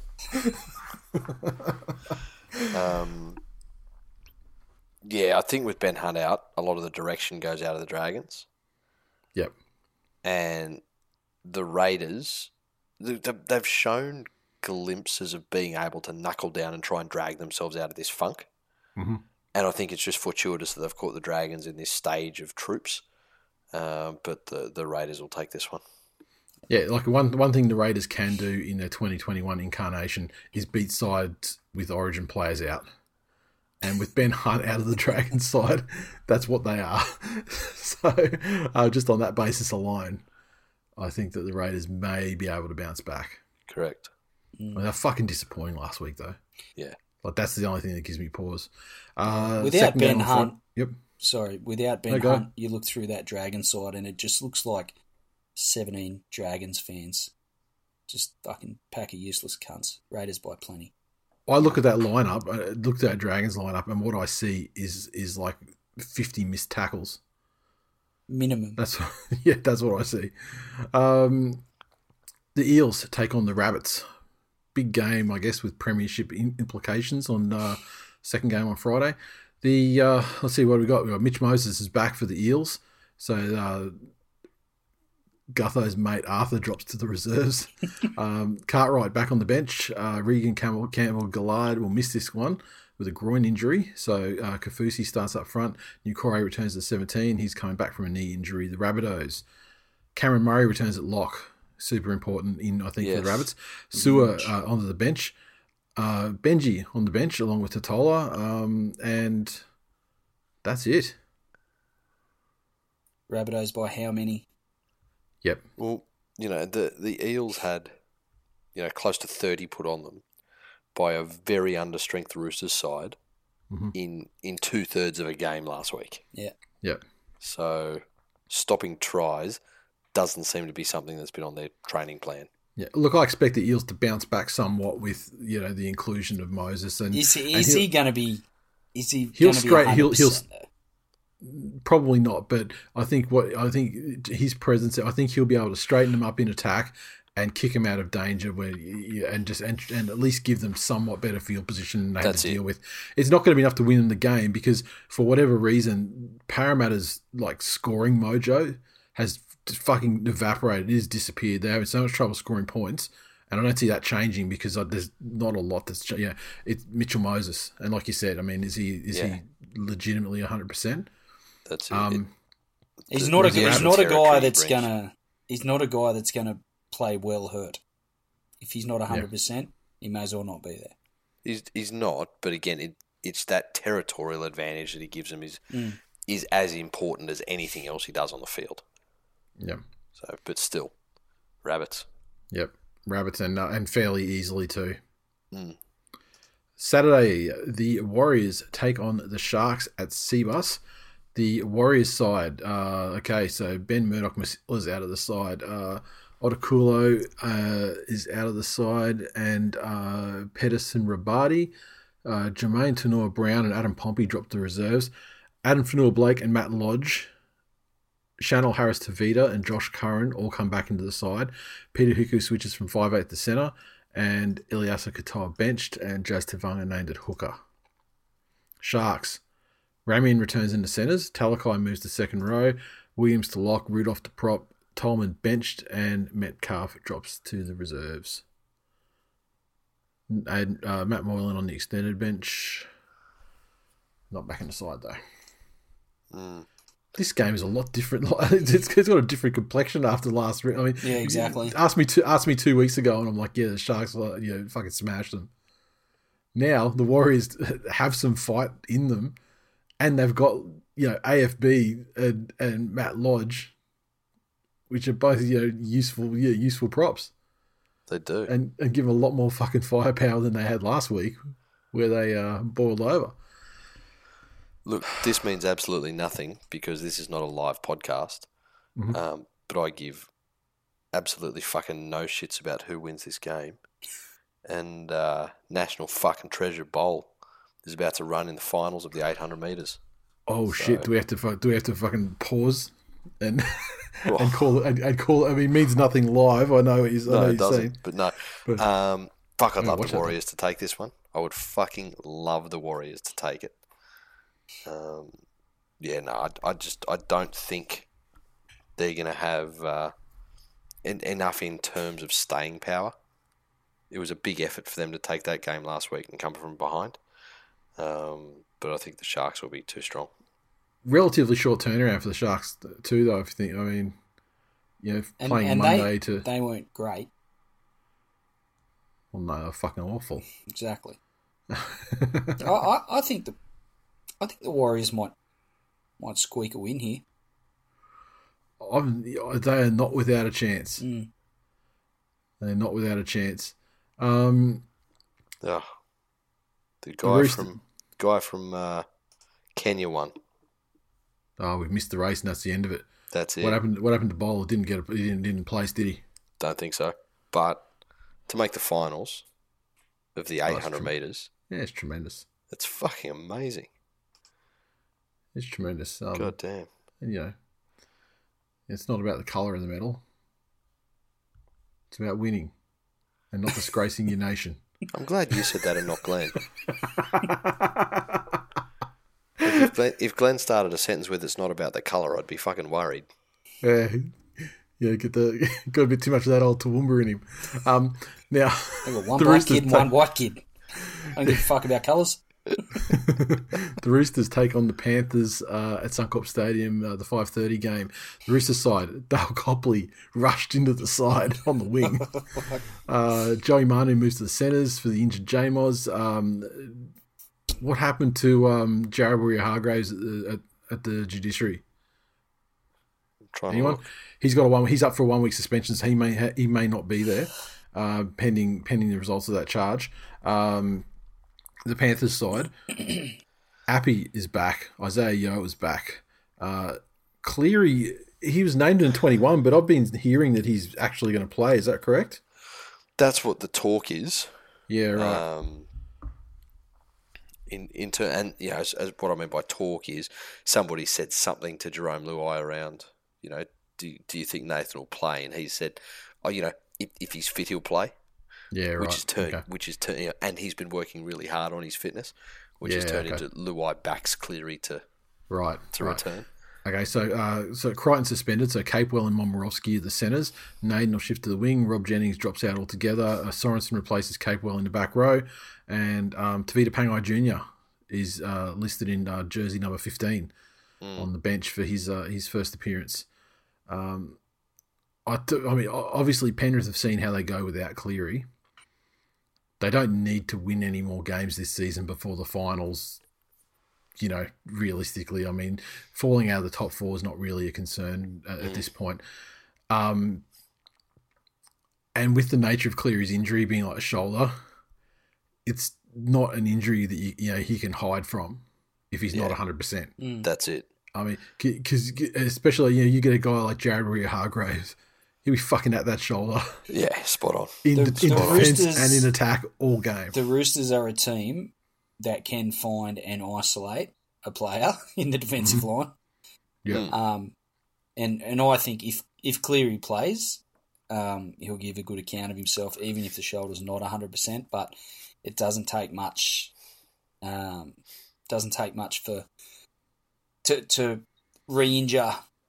um, yeah, I think with Ben Hunt out, a lot of the direction goes out of the Dragons. Yep. And the Raiders, they've shown glimpses of being able to knuckle down and try and drag themselves out of this funk. Mm-hmm. And I think it's just fortuitous that they've caught the Dragons in this stage of troops. Uh, but the, the Raiders will take this one. Yeah, like one one thing the Raiders can do in their twenty twenty-one incarnation is beat sides with Origin players out. And with Ben Hunt out of the Dragons side, that's what they are. So uh, just on that basis alone, I think that the Raiders may be able to bounce back. Correct. I mean, they're fucking disappointing last week, though. Yeah. Like, that's the only thing that gives me pause. Uh, without Ben Hunt, front, yep. Sorry, without Ben no, Hunt, you look through that Dragon side and it just looks like seventeen Dragons fans. Just fucking pack of useless cunts. Raiders by plenty. I look at that lineup, I look at that Dragons lineup, and what I see is is like fifty missed tackles. Minimum. That's yeah, that's what I see. Um, the Eels take on the Rabbits. Big game, I guess, with premiership implications on uh, second game on Friday. The uh, let's see what we got. We got Mitch Moses is back for the Eels, so uh, Gutho's mate Arthur drops to the reserves. um, Cartwright back on the bench. Uh, Regan Campbell, Campbell Gillard will miss this one with a groin injury, so uh, Kafusi starts up front. New Corey returns at seventeen. He's coming back from a knee injury. The Rabbitohs. Cameron Murray returns at lock. super important in I think Yes. for the Rabbits. Sewer uh, onto the bench, uh, Benji on the bench along with Totola, um, and that's it. Rabbitohs by how many? Yep. Well, you know, the, the Eels had, you know, close to thirty put on them by a very understrength Roosters side Mhm. in, in two-thirds of a game last week. Yeah. Yep. So stopping tries doesn't seem to be something that's been on their training plan. Yeah. Look, I expect the Eels to bounce back somewhat with you know the inclusion of Moses and Is he, and is he'll- he going to be? Is he? He'll gonna be straight- he'll- he'll- one hundred percent though? Probably not, but I think what I think his presence. I think he'll be able to straighten them up in attack and kick them out of danger, where you- and just and, and at least give them somewhat better field position than they have That's to it. deal with. It's not going to be enough to win them the game because for whatever reason, Parramatta's like scoring mojo has fucking evaporated. It has disappeared. They're having so much trouble scoring points. And I don't see that changing because there's not a lot that's yeah. It's Mitchell Moses, and like you said, I mean, is he is Yeah. he legitimately one hundred percent? That's it. Um, He's The- not a the he's Rabbits not a guy territory that's brings- gonna he's not a guy that's gonna play well hurt. If he's not hundred percent, he may as well not be there. He's he's not, but again, it, it's that territorial advantage that he gives him is Mm. is as important as anything else he does on the field. yeah, So, but still, Rabbits. yep, Rabbits and uh, and fairly easily too. Mm. Saturday, the Warriors take on the Sharks at Seabus. The Warriors side, uh, okay, so Ben Murdoch is out of the side. Uh, Otakulo uh, is out of the side, and uh, Pedersen Rabadi, uh, Jermaine Tanua Brown, and Adam Pompey dropped the reserves. Adam Fanua Blake and Matt Lodge, Chanel Harris Tavita, and Josh Curran all come back into the side. Peter Huku switches from five eight to centre, and Ilyasa Katoa benched, and Jazz Tavanga named at hooker. Sharks. Ramian returns into centres. Talakai moves to second row. Williams to lock. Rudolph to prop. Tolman benched, and Metcalf drops to the reserves. And uh, Matt Moylan on the extended bench. Not back in the side though. Mm. This game is a lot different. It's got a different complexion after last. I mean, Yeah, exactly. Ask me two. Ask me two weeks ago, and I'm like, yeah, the Sharks, you know, fucking smashed them. Now the Warriors have some fight in them, and they've got you know A F B and, and Matt Lodge, which are both you know useful, yeah, useful props, They do. and and give them a lot more fucking firepower than they had last week, where they uh, boiled over. Look, this means absolutely nothing because this is not a live podcast. Mhm. Um, but I give absolutely fucking no shits about who wins this game. And uh, National fucking Treasure Bowl is about to run in the finals of the eight hundred metres. Oh So- shit! Do we have to fu- do we have to fucking pause and Oh. and call it and, and call it? I mean, it means nothing live. I know what he's. I know No, what it he's doesn't. saying. But no. But- um, fuck, I'd Yeah, love watch the that Warriors to take this one. I would fucking love the Warriors to take it. Um, yeah, no, I, I just I don't think they're going to have uh, en- enough in terms of staying power. It was a big effort for them to take that game last week and come from behind. Um, but I think the Sharks will be too strong. Relatively short turnaround for the Sharks too, though. If you think, I mean, you know, And, playing and Monday they, to they weren't great. well, no, they're fucking awful. Exactly. I, I, I think the I think the Warriors might might squeak a win here. I'm, they are not without a chance. Mm. They're not without a chance. Um, Ugh. The guy Rooster- from guy from uh, Kenya won. oh, we've missed the race, and that's the end of it. That's it. What happened? What happened to Bowler? Didn't get a, he didn't, didn't place, did he? Don't think so. But to make the finals of the Oh, that's eight hundred true. metres, Yeah, it's tremendous. that's fucking amazing. It's tremendous. Um, God damn. And, you know, it's not about the colour of the medal. It's about winning and not disgracing your nation. I'm glad you said that and not Glenn. if, Glenn if Glenn started a sentence with "it's not about the colour," I'd be fucking worried. Yeah, yeah, get the got a bit too much of that old Toowoomba in him. Um, now They got one the black Roosters kid and take- one white kid. I don't give a fuck about colours. The Roosters take on the Panthers uh, at Suncorp Stadium, uh, the five thirty game. The Roosters side, Dale Copley rushed into the side on the wing. Uh, Joey Manu moves to the centres for the injured J-Moz. Um, what happened to um, Jared Warrior-Hargraves at the, at, at the judiciary? Anyone? He's got a one. He's up for a one week suspension, so he may ha- he may not be there, uh, pending pending the results of that charge. Um, the Panthers side, Appy is back. Isaiah Yeo is back. Uh, Cleary, he was named in twenty-one, but I've been hearing that he's actually going to play. Is that correct? That's what the talk is. Yeah, right. Um, in into and you know, as, as what I mean by talk is somebody said something to Jerome Luai around, you know, do do you think Nathan will play? And he said, oh, you know, if, if he's fit, he'll play. Yeah, right. Which is turn, okay. which is turn, you know, and he's been working really hard on his fitness, which Yeah, has turned okay. into Luai backs Cleary to Right. to right. return. Okay, so uh, so Crichton suspended, so Capewell and Momorowski are the centres. Naden will shift to the wing. Rob Jennings drops out altogether. Uh, Sorensen replaces Capewell in the back row. And um, Tavita Pangai Junior is uh, listed in uh, jersey number fifteen mm. on the bench for his uh, his first appearance. Um, I, t- I mean, obviously Penrith have seen how they go without Cleary. They don't need to win any more games this season before the finals. You know, realistically, I mean, falling out of the top four is not really a concern at, mm. at this point. Um, and with the nature of Cleary's injury being like a shoulder, it's not an injury that you, you know he can hide from if he's Yeah. not one hundred percent. Mm. That's it. I mean, because especially you know you get a guy like Jared Warrior-Hargraves, he'll be fucking at that shoulder Yeah, spot on. in, The- in the defence Roosters- and in attack all game. The Roosters are a team that can find and isolate a player in the defensive line. Yeah. Um, and and I think if if Cleary plays, um, he'll give a good account of himself, even if the shoulder's not one hundred percent. But it doesn't take much. Um, doesn't take much for to to re-injure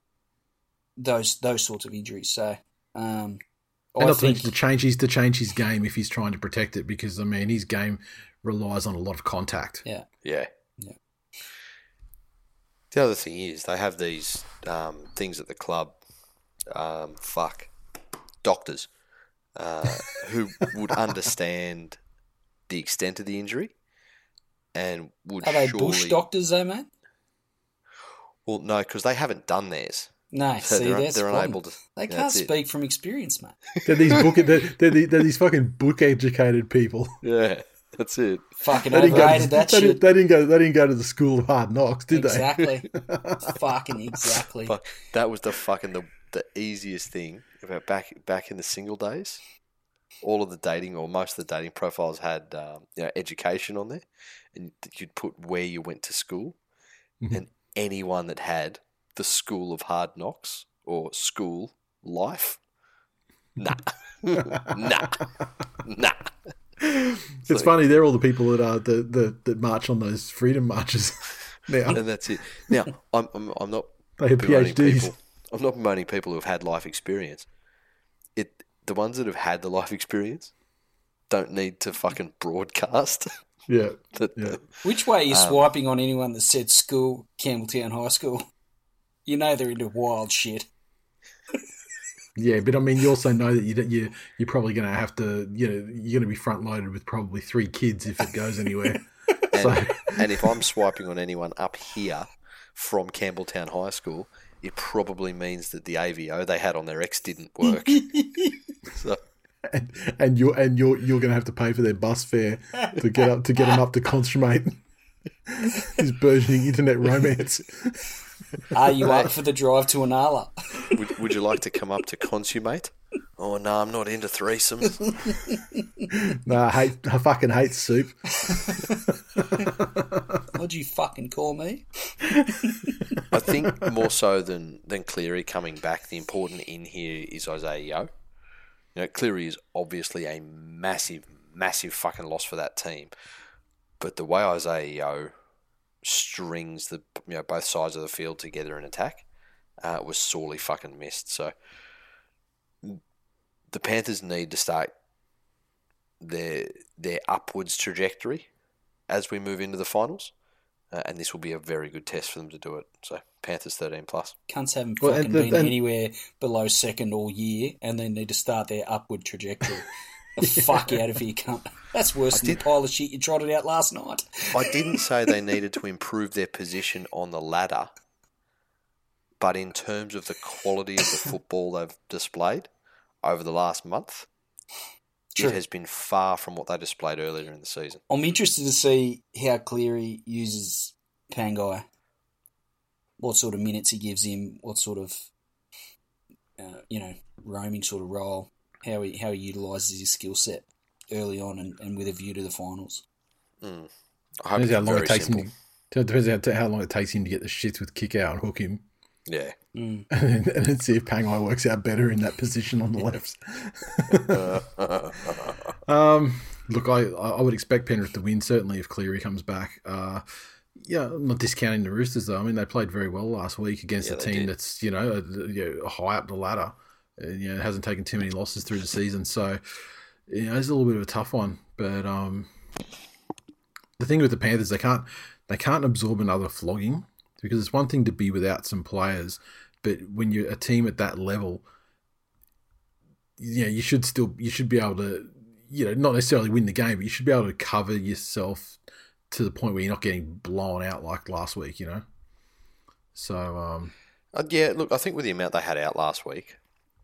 those those sorts of injuries. So, um, And I not to think mention to change his to change his game if he's trying to protect it, because I mean his game relies on a lot of contact. yeah, Yeah. Yeah. The other thing is they have these um, things at the club. Um, fuck, doctors uh, who would understand the extent of the injury and would are they surely. bush doctors though, mate? Well, no, because they haven't done theirs. No, So see, they're- that's they're the problem. unable to- They yeah, can't that's it. speak from experience, mate. They're these book they're, they're, the- they're these fucking book educated people. Yeah, that's it. Fucking They didn't, go overrated to, that they, shit. didn't, they didn't go. They didn't go to the school of hard knocks, did Exactly. Fucking exactly. Fuck, that was the fucking the, the easiest thing about back back in the single days. All of the dating, or most of the dating profiles had um, you know, education on there, and you'd put where you went to school, Mhm. and anyone that had the school of hard knocks or school life, nah, nah, nah. It's funny. They're all the people that are the, the that march on those freedom marches now. And that's it. Now, I'm I'm, I'm not They have bemoaning PhDs. people. I'm not bemoaning people who have had life experience. It the ones that have had the life experience don't need to fucking broadcast. Yeah, that, yeah. Which way are you Um, swiping on anyone that said school, Campbelltown High School? You know they're into wild shit. Yeah, but I mean, you also know that you don't- you you're probably going to have to, you know, you're going to be front loaded with probably three kids if it goes anywhere. And, So and if I'm swiping on anyone up here from Campbelltown High School, it probably means that the A V O they had on their ex didn't work. So, and, and you're and you're you're going to have to pay for their bus fare to get up to get them up to consummate his burgeoning internet romance. Are you up for the drive to Anala? would, would you like to come up to consummate? Oh no, I'm not into threesomes. No, I hate I fucking hate soup. What'd you fucking call me? I think more so than, than Cleary coming back, the important in here is Isaiah Yeo. You know, Cleary is obviously a massive, massive fucking loss for that team. But the way Isaiah Yeo strings the you know both sides of the field together in attack uh, was sorely fucking missed. So the Panthers need to start their their upwards trajectory as we move into the finals, uh, and this will be a very good test for them to do it. So Panthers thirteen plus. Cunts haven't Well, fucking and the- been and- anywhere below second all year, and then need to start their upward trajectory. The fuck out of here, cunt. That's worse than did- the pile of shit you trotted out last night. I didn't say they needed to improve their position on the ladder, but in terms of the quality of the football they've displayed over the last month, True. it has been far from what they displayed earlier in the season. I'm interested to see how Cleary uses Pangai. What sort of minutes he gives him, what sort of, uh, you know, roaming sort of role, how he how he utilises his skill set early on and, and with a view to the finals. Mm. I hope Depends it's how long very it takes simple. him. To, depends how, how long it takes him to get the shits with kick out and hook him, Yeah. Mm. and then, and then see if Pangai works out better in that position on the left. um, look, I I would expect Penrith to win certainly if Cleary comes back. Uh, yeah, I'm not discounting the Roosters though. I mean, they played very well last week against Yeah, a they team did. that's you know, a, you know high up the ladder. And, you know, hasn't taken too many losses through the season, so you know it's a little bit of a tough one. But um, the thing with the Panthers, they can't they can't absorb another flogging because it's one thing to be without some players, but when you're a team at that level, yeah, you should still you should be able to, you know, not necessarily win the game, but you should be able to cover yourself to the point where you're not getting blown out like last week, you know. So um, Uh, yeah, look, I think with the amount they had out last week,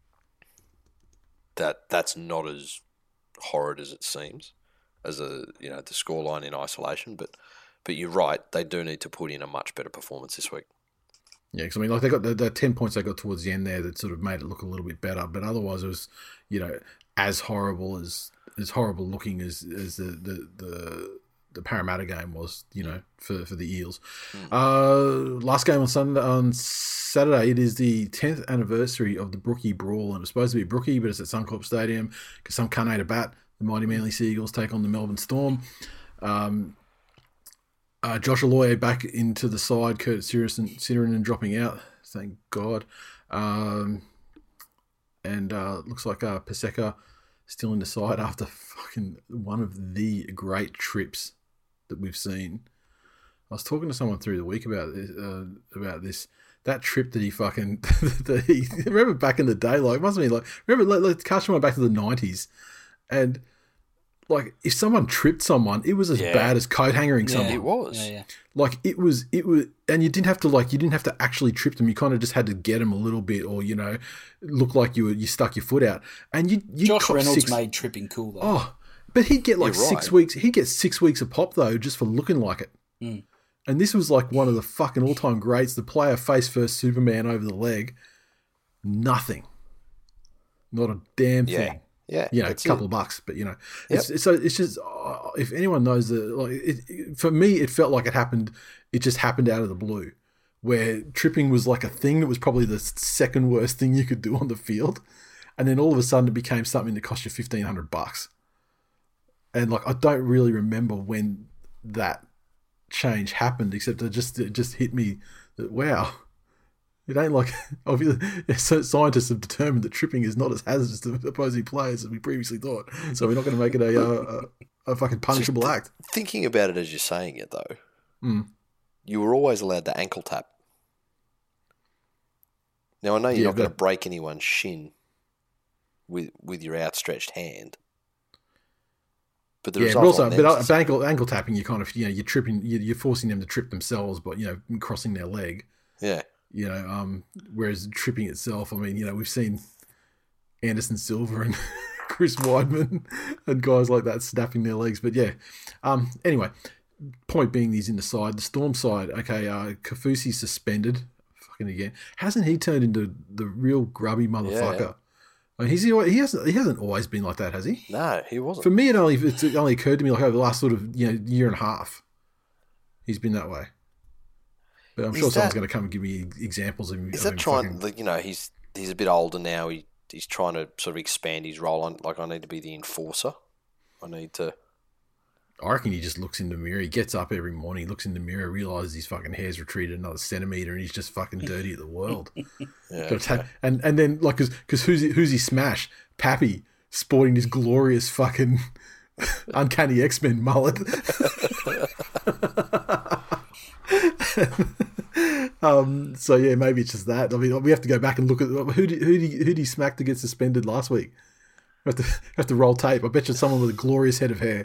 that that's not as horrid as it seems, as a you know the scoreline in isolation. But but you're right, they do need to put in a much better performance this week. yeah, because I mean, like they got the, the ten points they got towards the end there that sort of made it look a little bit better, but otherwise it was, you know, as horrible as as horrible looking as as the the the, the Parramatta game was, you know, for, for the Eels. Uh, last game on Sunday on Saturday, it is the tenth anniversary of the Brookie Brawl, and it was supposed to be Brookie, but it's at Suncorp Stadium because some cunt ate a bat. The mighty Manly Seagulls take on the Melbourne Storm. Um, uh, Josh Aloy back into the side, Kurt Sirenan dropping out, thank God. Um, and uh, looks like uh, Paseka still in the side after fucking one of the great trips that we've seen. I was talking to someone through the week about this, uh, about this. That trip that he fucking, that he, remember back in the day, like, it must have been like, remember, like, like cast your mind back to the nineties, and like, if someone tripped someone, it was as Yeah. bad as coat hangering Yeah. someone. It was. Yeah, yeah. Like it was, it was, and you didn't have to like, you didn't have to actually trip them. You kind of just had to get them a little bit, or you know, look like you were, you stuck your foot out, and you, you Josh cop Reynolds six, made tripping cool though. Oh, but he'd get like You're six right. weeks. He'd get six weeks of pop though, just for looking like it. Mm. And this was like one of the fucking all-time greats. The player face first Superman over the leg, nothing, not a damn Yeah. thing. Yeah. You know, a that's couple it. of bucks, but you know, it's, it's so it's just uh, if anyone knows that, like, it, it, for me, it felt like it happened. It just happened out of the blue, where tripping was like a thing that was probably the second worst thing you could do on the field, and then all of a sudden it became something that cost you fifteen hundred bucks. And like, I don't really remember when that change happened, except it just it just hit me that wow. It ain't like, obviously, scientists have determined that tripping is not as hazardous to opposing players as we previously thought. So we're not going to make it a, uh, a, a fucking punishable act. Thinking about it as you're saying it, though, Mm. you were always allowed to ankle tap. Now, I know you're Yeah, not going to but- break anyone's shin with with your outstretched hand. But the Yeah, result but also, on but, them uh, is- but ankle ankle tapping, you kind of, you know, you're tripping, you- you're forcing them to trip themselves, but you know, crossing their leg. yeah, You know, um, whereas tripping itself, I mean, you know, we've seen Anderson Silva and Chris Weidman and guys like that snapping their legs. But yeah, um, anyway, point being, he's in the side, the Storm side. Okay, uh, Kafusi suspended, fucking again. Hasn't he turned into the real grubby motherfucker? Yeah. I mean, he's, he hasn't he hasn't always been like that, has he? no, he wasn't. For me, it only it only occurred to me like over the last sort of you know year and a half, he's been that way. But I'm Is sure someone's that- going to come and give me examples of him. Is of that him trying? fucking- Like, you know, he's he's a bit older now. He he's trying to sort of expand his role. On like, I need to be the enforcer. I need to. I reckon he just looks in the mirror. He gets up every morning, looks in the mirror, realizes his fucking hair's retreated another centimeter, and he's just fucking dirty at the world. Yeah, Gotta ta- and and then like because who's he, who's he smash? Pappy sporting this glorious fucking Uncanny X-Men mullet. um, so yeah, maybe it's just that. I mean, we have to go back and look at who did, who did, who did he smack to get suspended last week. We have to have to roll tape. I bet you someone with a glorious head of hair.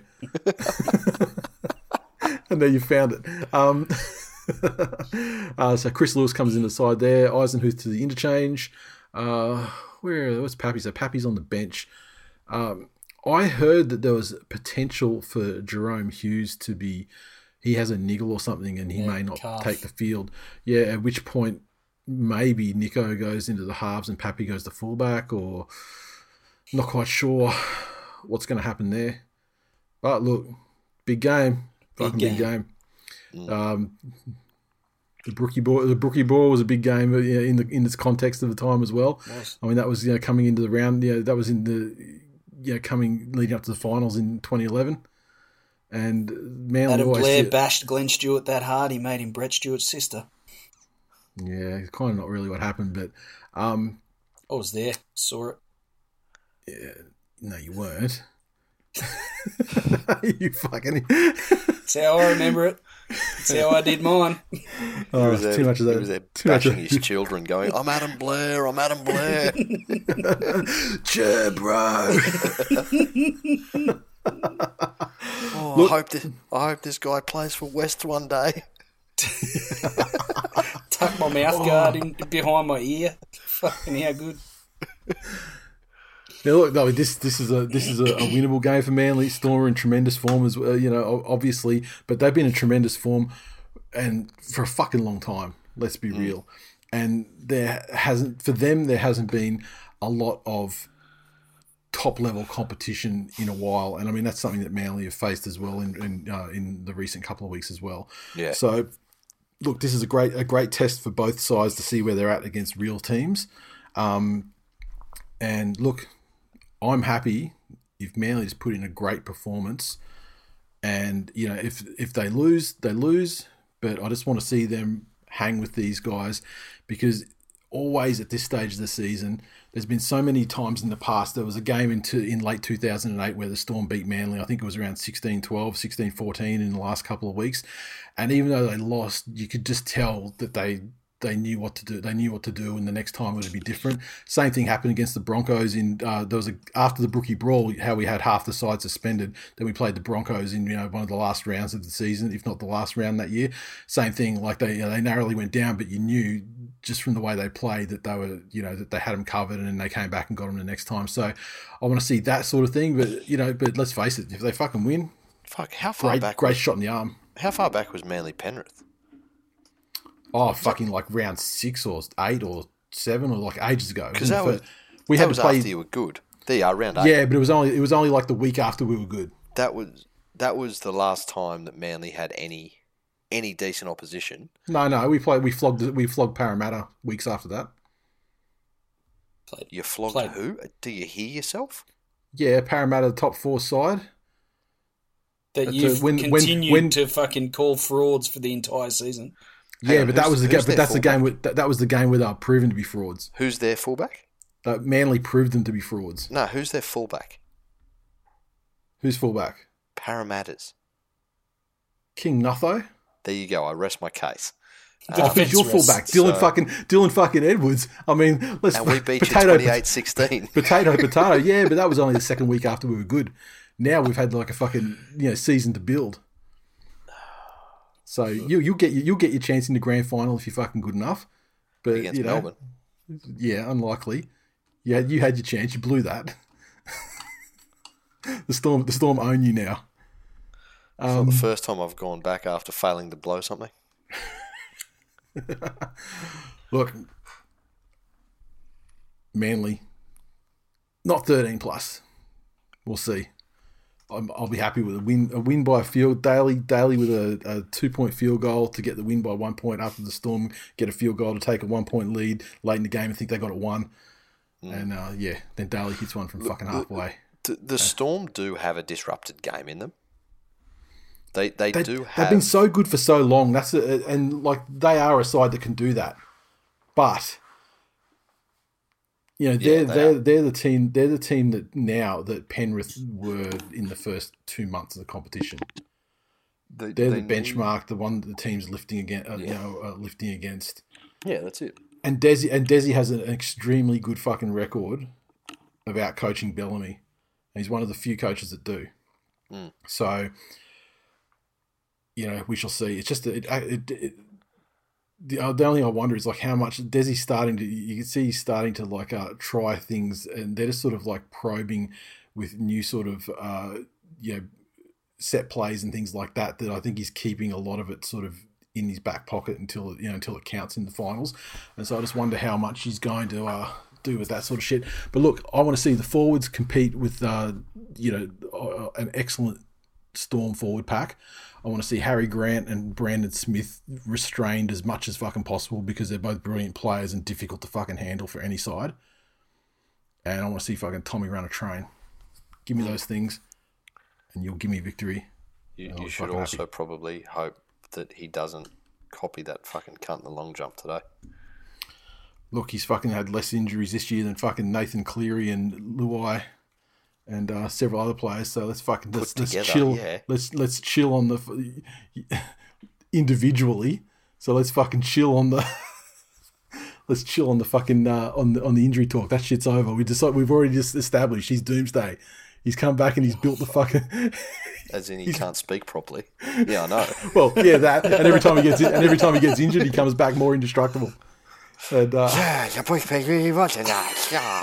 And there you found it. Um, uh, so Chris Lewis comes in the side there. Eisenhuth to the interchange. Uh, where what's Pappy? So Pappy's on the bench. Um, I heard that there was potential for Jerome Hughes to be. He has a niggle or something, and he yeah, may not calf. take the field. Yeah, at which point maybe Nico goes into the halves and Pappy goes to fullback, or not quite sure what's going to happen there. But look, big game, big fucking game. big game. Mm. Um, the Brookie ball, the Brookie ball was a big game in the in this context of the time as well. Nice. I mean, that was you know coming into the round. Yeah, you know, that was in the you know coming leading up to the finals in twenty eleven. And Manly Adam Blair bashed Glenn Stewart that hard, he made him Brett Stewart's sister. Yeah, kind of not really what happened, but um, I was there, saw it. Yeah, no, you weren't. You fucking. That's how I remember it. That's how I did mine. Oh, was there, too much of that. He was there too bashing much of his children, going, "I'm Adam Blair. I'm Adam Blair." Cheer, bro. Oh, Look, I hope this. I hope this guy plays for West one day. Tuck my mouth guard oh. in behind my ear. Fucking how good. Now look, no, this this is a this is a, a winnable game for Manly. Storm are in tremendous form as well, you know, obviously, but they've been in tremendous form and for a fucking long time. Let's be mm. real. And there hasn't for them there hasn't been a lot of top level competition in a while, and I mean that's something that Manly have faced as well in in, uh, in the recent couple of weeks as well. Yeah. So, look, this is a great a great test for both sides to see where they're at against real teams. Um, and look, I'm happy if Manly's put in a great performance, and you know if if they lose, they lose. But I just want to see them hang with these guys because. Always at this stage of the season, there's been so many times in the past. There was a game in, two, in late two thousand eight where the Storm beat Manly. I think it was around sixteen twelve, sixteen fourteen in the last couple of weeks. And even though they lost, you could just tell that they they knew what to do. They knew what to do, and the next time it would be different. Same thing happened against the Broncos. In uh, there was a, after the Brookie brawl, how we had half the side suspended. Then we played the Broncos in you know one of the last rounds of the season, if not the last round that year. Same thing, like they you know, they narrowly went down, but you knew just from the way they played that they were you know that they had them covered, and then they came back and got them the next time. So I want to see that sort of thing. But you know, but let's face it, if they fucking win, fuck, how far great, back? Great was, shot in the arm. How far back was Manly Penrith? Oh, fucking like round six or eight or seven or like ages ago. Because that was we that had was to play. After you were good. There you are, round eight. Yeah, but it was only it was only like the week after we were good. That was that was the last time that Manly had any any decent opposition. No, no, we played. We flogged. We flogged Parramatta weeks after that. Played, you flogged played. Who? Do you hear yourself? Yeah, Parramatta, top four side. That you've when, continued when, when, to fucking call frauds for the entire season. Yeah, but that was the game. But that's the game. With, that, that was the game where they were proven to be frauds. Who's their fullback? Uh, Manly proved them to be frauds. No, who's their fullback? Who's fullback? Parramatta's. King Nutho. There you go. I rest my case. Oh, who's your fullback? Dylan so, fucking Dylan fucking Edwards. I mean, let's. And we beat potato, you twenty-eight sixteen. Potato, potato. Yeah, but that was only the second week after we were good. Now we've had like a fucking you know season to build. So you you get you'll get your chance in the grand final if you're fucking good enough. But against you know, Melbourne. Yeah, unlikely. Yeah, you had your chance. You blew that. the storm, the storm own you now. It's um, not the first time I've gone back after failing to blow something. Look, Manly, not thirteen plus. We'll see. I'm, I'll be happy with a win. A win by a field. Daly, Daly with a, a two-point field goal to get the win by one point after the Storm get a field goal to take a one-point lead late in the game. I think they got it one. Mm. And, uh, yeah, then Daly hits one from fucking halfway. The, the Storm do have a disrupted game in them. They they, they do have... They've been so good for so long. That's a, And, like, they are a side that can do that. But You know, they're Yeah, they they are. are. they're the team. They're the team that now that Penrith were in the first two months of the competition. They, They're they the need- benchmark, the one that the team's lifting against. Uh, You Yeah. know, uh, lifting against. Yeah, that's it. And Desi and Desi has an extremely good fucking record of out coaching Bellamy. And he's one of the few coaches that do. Mm. So, you know, we shall see. It's just it, it, it, the, uh, the only thing I wonder is like how much Desi's starting to. You can see he's starting to like uh, try things, and they're just sort of like probing with new sort of uh, you know set plays and things like that. That I think he's keeping a lot of it sort of in his back pocket until you know until it counts in the finals. And so I just wonder how much he's going to uh, do with that sort of shit. But look, I want to see the forwards compete with uh, you know uh, an excellent Storm forward pack. I want to see Harry Grant and Brandon Smith restrained as much as fucking possible because they're both brilliant players and difficult to fucking handle for any side. And I want to see fucking Tommy run a train. Give me those things, and you'll give me victory. You, And you I'll should fucking also happy. probably hope that he doesn't copy that fucking cunt in the long jump today. Look, he's fucking had less injuries this year than fucking Nathan Cleary and Luai and uh, several other players. So let's fucking let's, Put let's together, chill. yeah. Let's let's chill on the individually. So let's fucking chill on the. Let's chill on the fucking uh, on the on the injury talk. That shit's over. We decide we've already just established he's doomsday. He's come back and he's built the fucking. As in, he can't speak properly. Yeah, I know. Well, yeah, that. And every time he gets and every time he gets injured, he comes back more indestructible. And uh, Yeah, your boys play really well tonight. Yeah.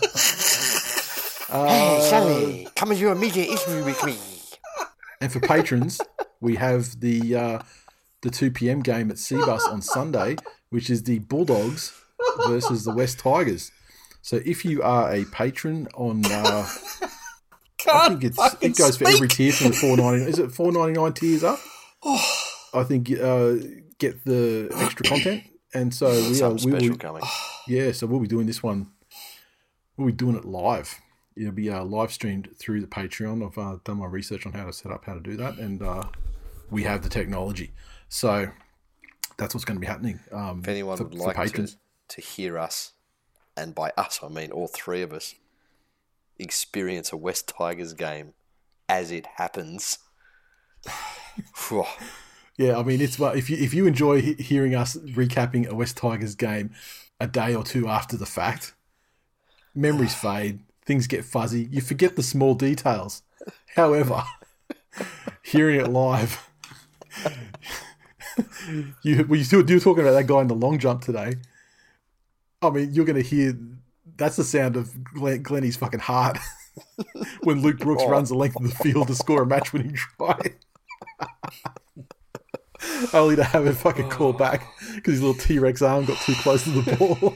Hey, Sally, come and do a media interview with me. and for patrons, we have the uh, the two p.m. game at Seabus on Sunday, which is the Bulldogs versus the West Tigers. So if you are a patron on, uh, I think it's, fucking it goes for speak. every tier from the four ninety. Is it four ninety nine tiers up? I think uh, get the extra content, and so we are Something we special will, coming. yeah. So we'll be doing this one. We'll be doing it live. It'll be uh, live streamed through the Patreon. I've uh, done my research on how to set up how to do that, and uh, we have the technology. So that's what's going to be happening. Um, If anyone for, would for like to, patrons. to hear us, and by us I mean all three of us, experience a West Tigers game as it happens. Phew. Yeah, I mean, it's well, if you if you enjoy he- hearing us recapping a West Tigers game a day or two after the fact, memories fade, things get fuzzy, you forget the small details. However, hearing it live, you when you were talking about that guy in the long jump today. I mean, you're going to hear that's the sound of Glenn, Glennie's fucking heart when Luke Brooks Oh. runs the length of the field to score a match-winning try. Only to have it fucking call back because his little T-Rex arm got too close to the ball.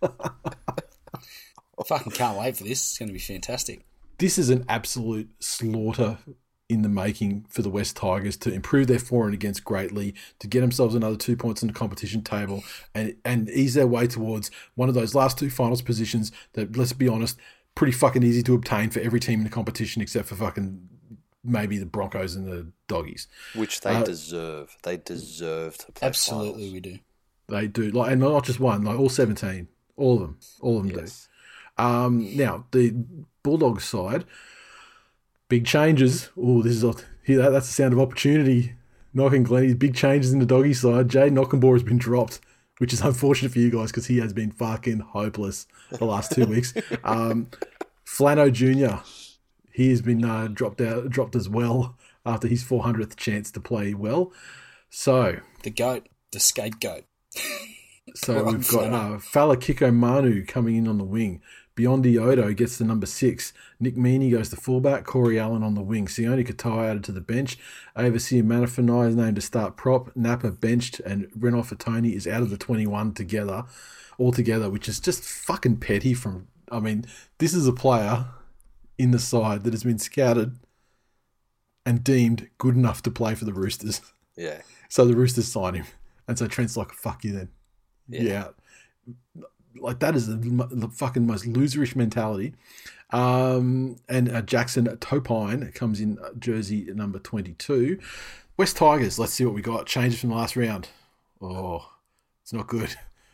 I fucking can't wait for this. It's going to be fantastic. This is an absolute slaughter in the making for the West Tigers to improve their for and against greatly, to get themselves another two points on the competition table and, and ease their way towards one of those last two finals positions that, let's be honest, pretty fucking easy to obtain for every team in the competition except for fucking maybe the Broncos and the Doggies. Which they Uh, deserve. They deserve to play Absolutely, finals. we do. They do, like, and not just one, like all seventeen, all of them, all of them Yes. do. Um, now the Bulldogs side, big changes. Oh, this is a, here. That, that's the sound of opportunity. Knocking Glennie, big changes in the Doggy side. Jade Knockenbore has been dropped, which is unfortunate for you guys because he has been fucking hopeless the last two weeks. Um, Flano Junior, he has been uh, dropped out, dropped as well after his four hundredth chance to play well. So. The goat, the scapegoat. So Well, we've got Flano. uh, Fala Kiko Manu coming in on the wing. Biondi Odo gets the number six. Nick Meaney goes to fullback. Corey Allen on the wing. Sione Katoa added to the bench. Avasia Manafanai is named to start prop. Napa benched. And Renoff Atoni is out of the twenty-one together, altogether, which is just fucking petty from... I mean, this is a player in the side that has been scouted and deemed good enough to play for the Roosters. Yeah. So the Roosters sign him. And so Trent's like, fuck you then. Yeah. Yeah. Like, that is the, the fucking most loserish mentality. Um, and uh, Jackson Topine comes in uh, jersey number twenty-two. West Tigers, let's see what we got. Changes from the last round. Oh, it's not good.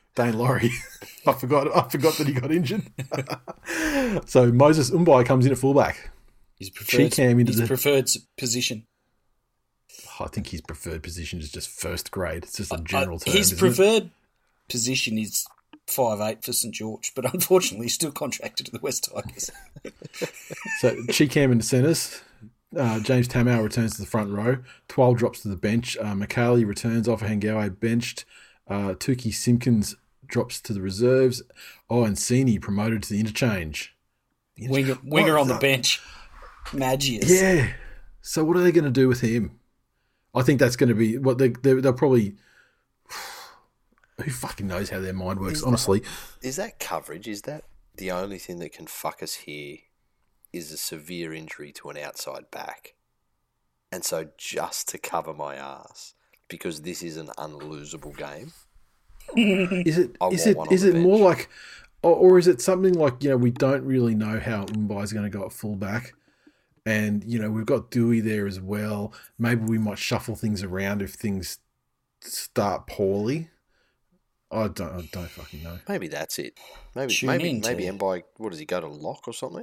Dane Laurie. I forgot. I forgot that he got injured. So Moses Umbai comes in at fullback. His preferred, Cheekham into his the- preferred s- position. I think his preferred position is just first grade. It's just a general Uh, term. his isn't it? preferred position is five eight for St George, but unfortunately he's still contracted to the West Tigers. So Cheekham in the centres. Uh, James Tamau returns to the front row. Twelve drops to the bench. Uh, McCarley returns. Offahengawe benched. Uh, Tuki Simpkins drops to the reserves. Oh, and Sini promoted to the interchange. The interchange. Winger, winger What on the the- bench. Magius. Yeah. So what are they going to do with him? I think that's going to be what they they they'll probably. Who fucking knows how their mind works? Is Honestly, Is that coverage? Is that the only thing that can fuck us here? Is a severe injury to an outside back, and so just to cover my ass because this is an unlosable game. is it I is want it one on is the it more bench. like, or, or is it something like, you know, we don't really know how Mbai is going to go at fullback, and you know we've got Dewey there as well. Maybe we might shuffle things around if things start poorly. I don't I don't fucking know. Maybe that's it. Maybe Tune maybe in to- maybe Mbai. What does he go to lock or something?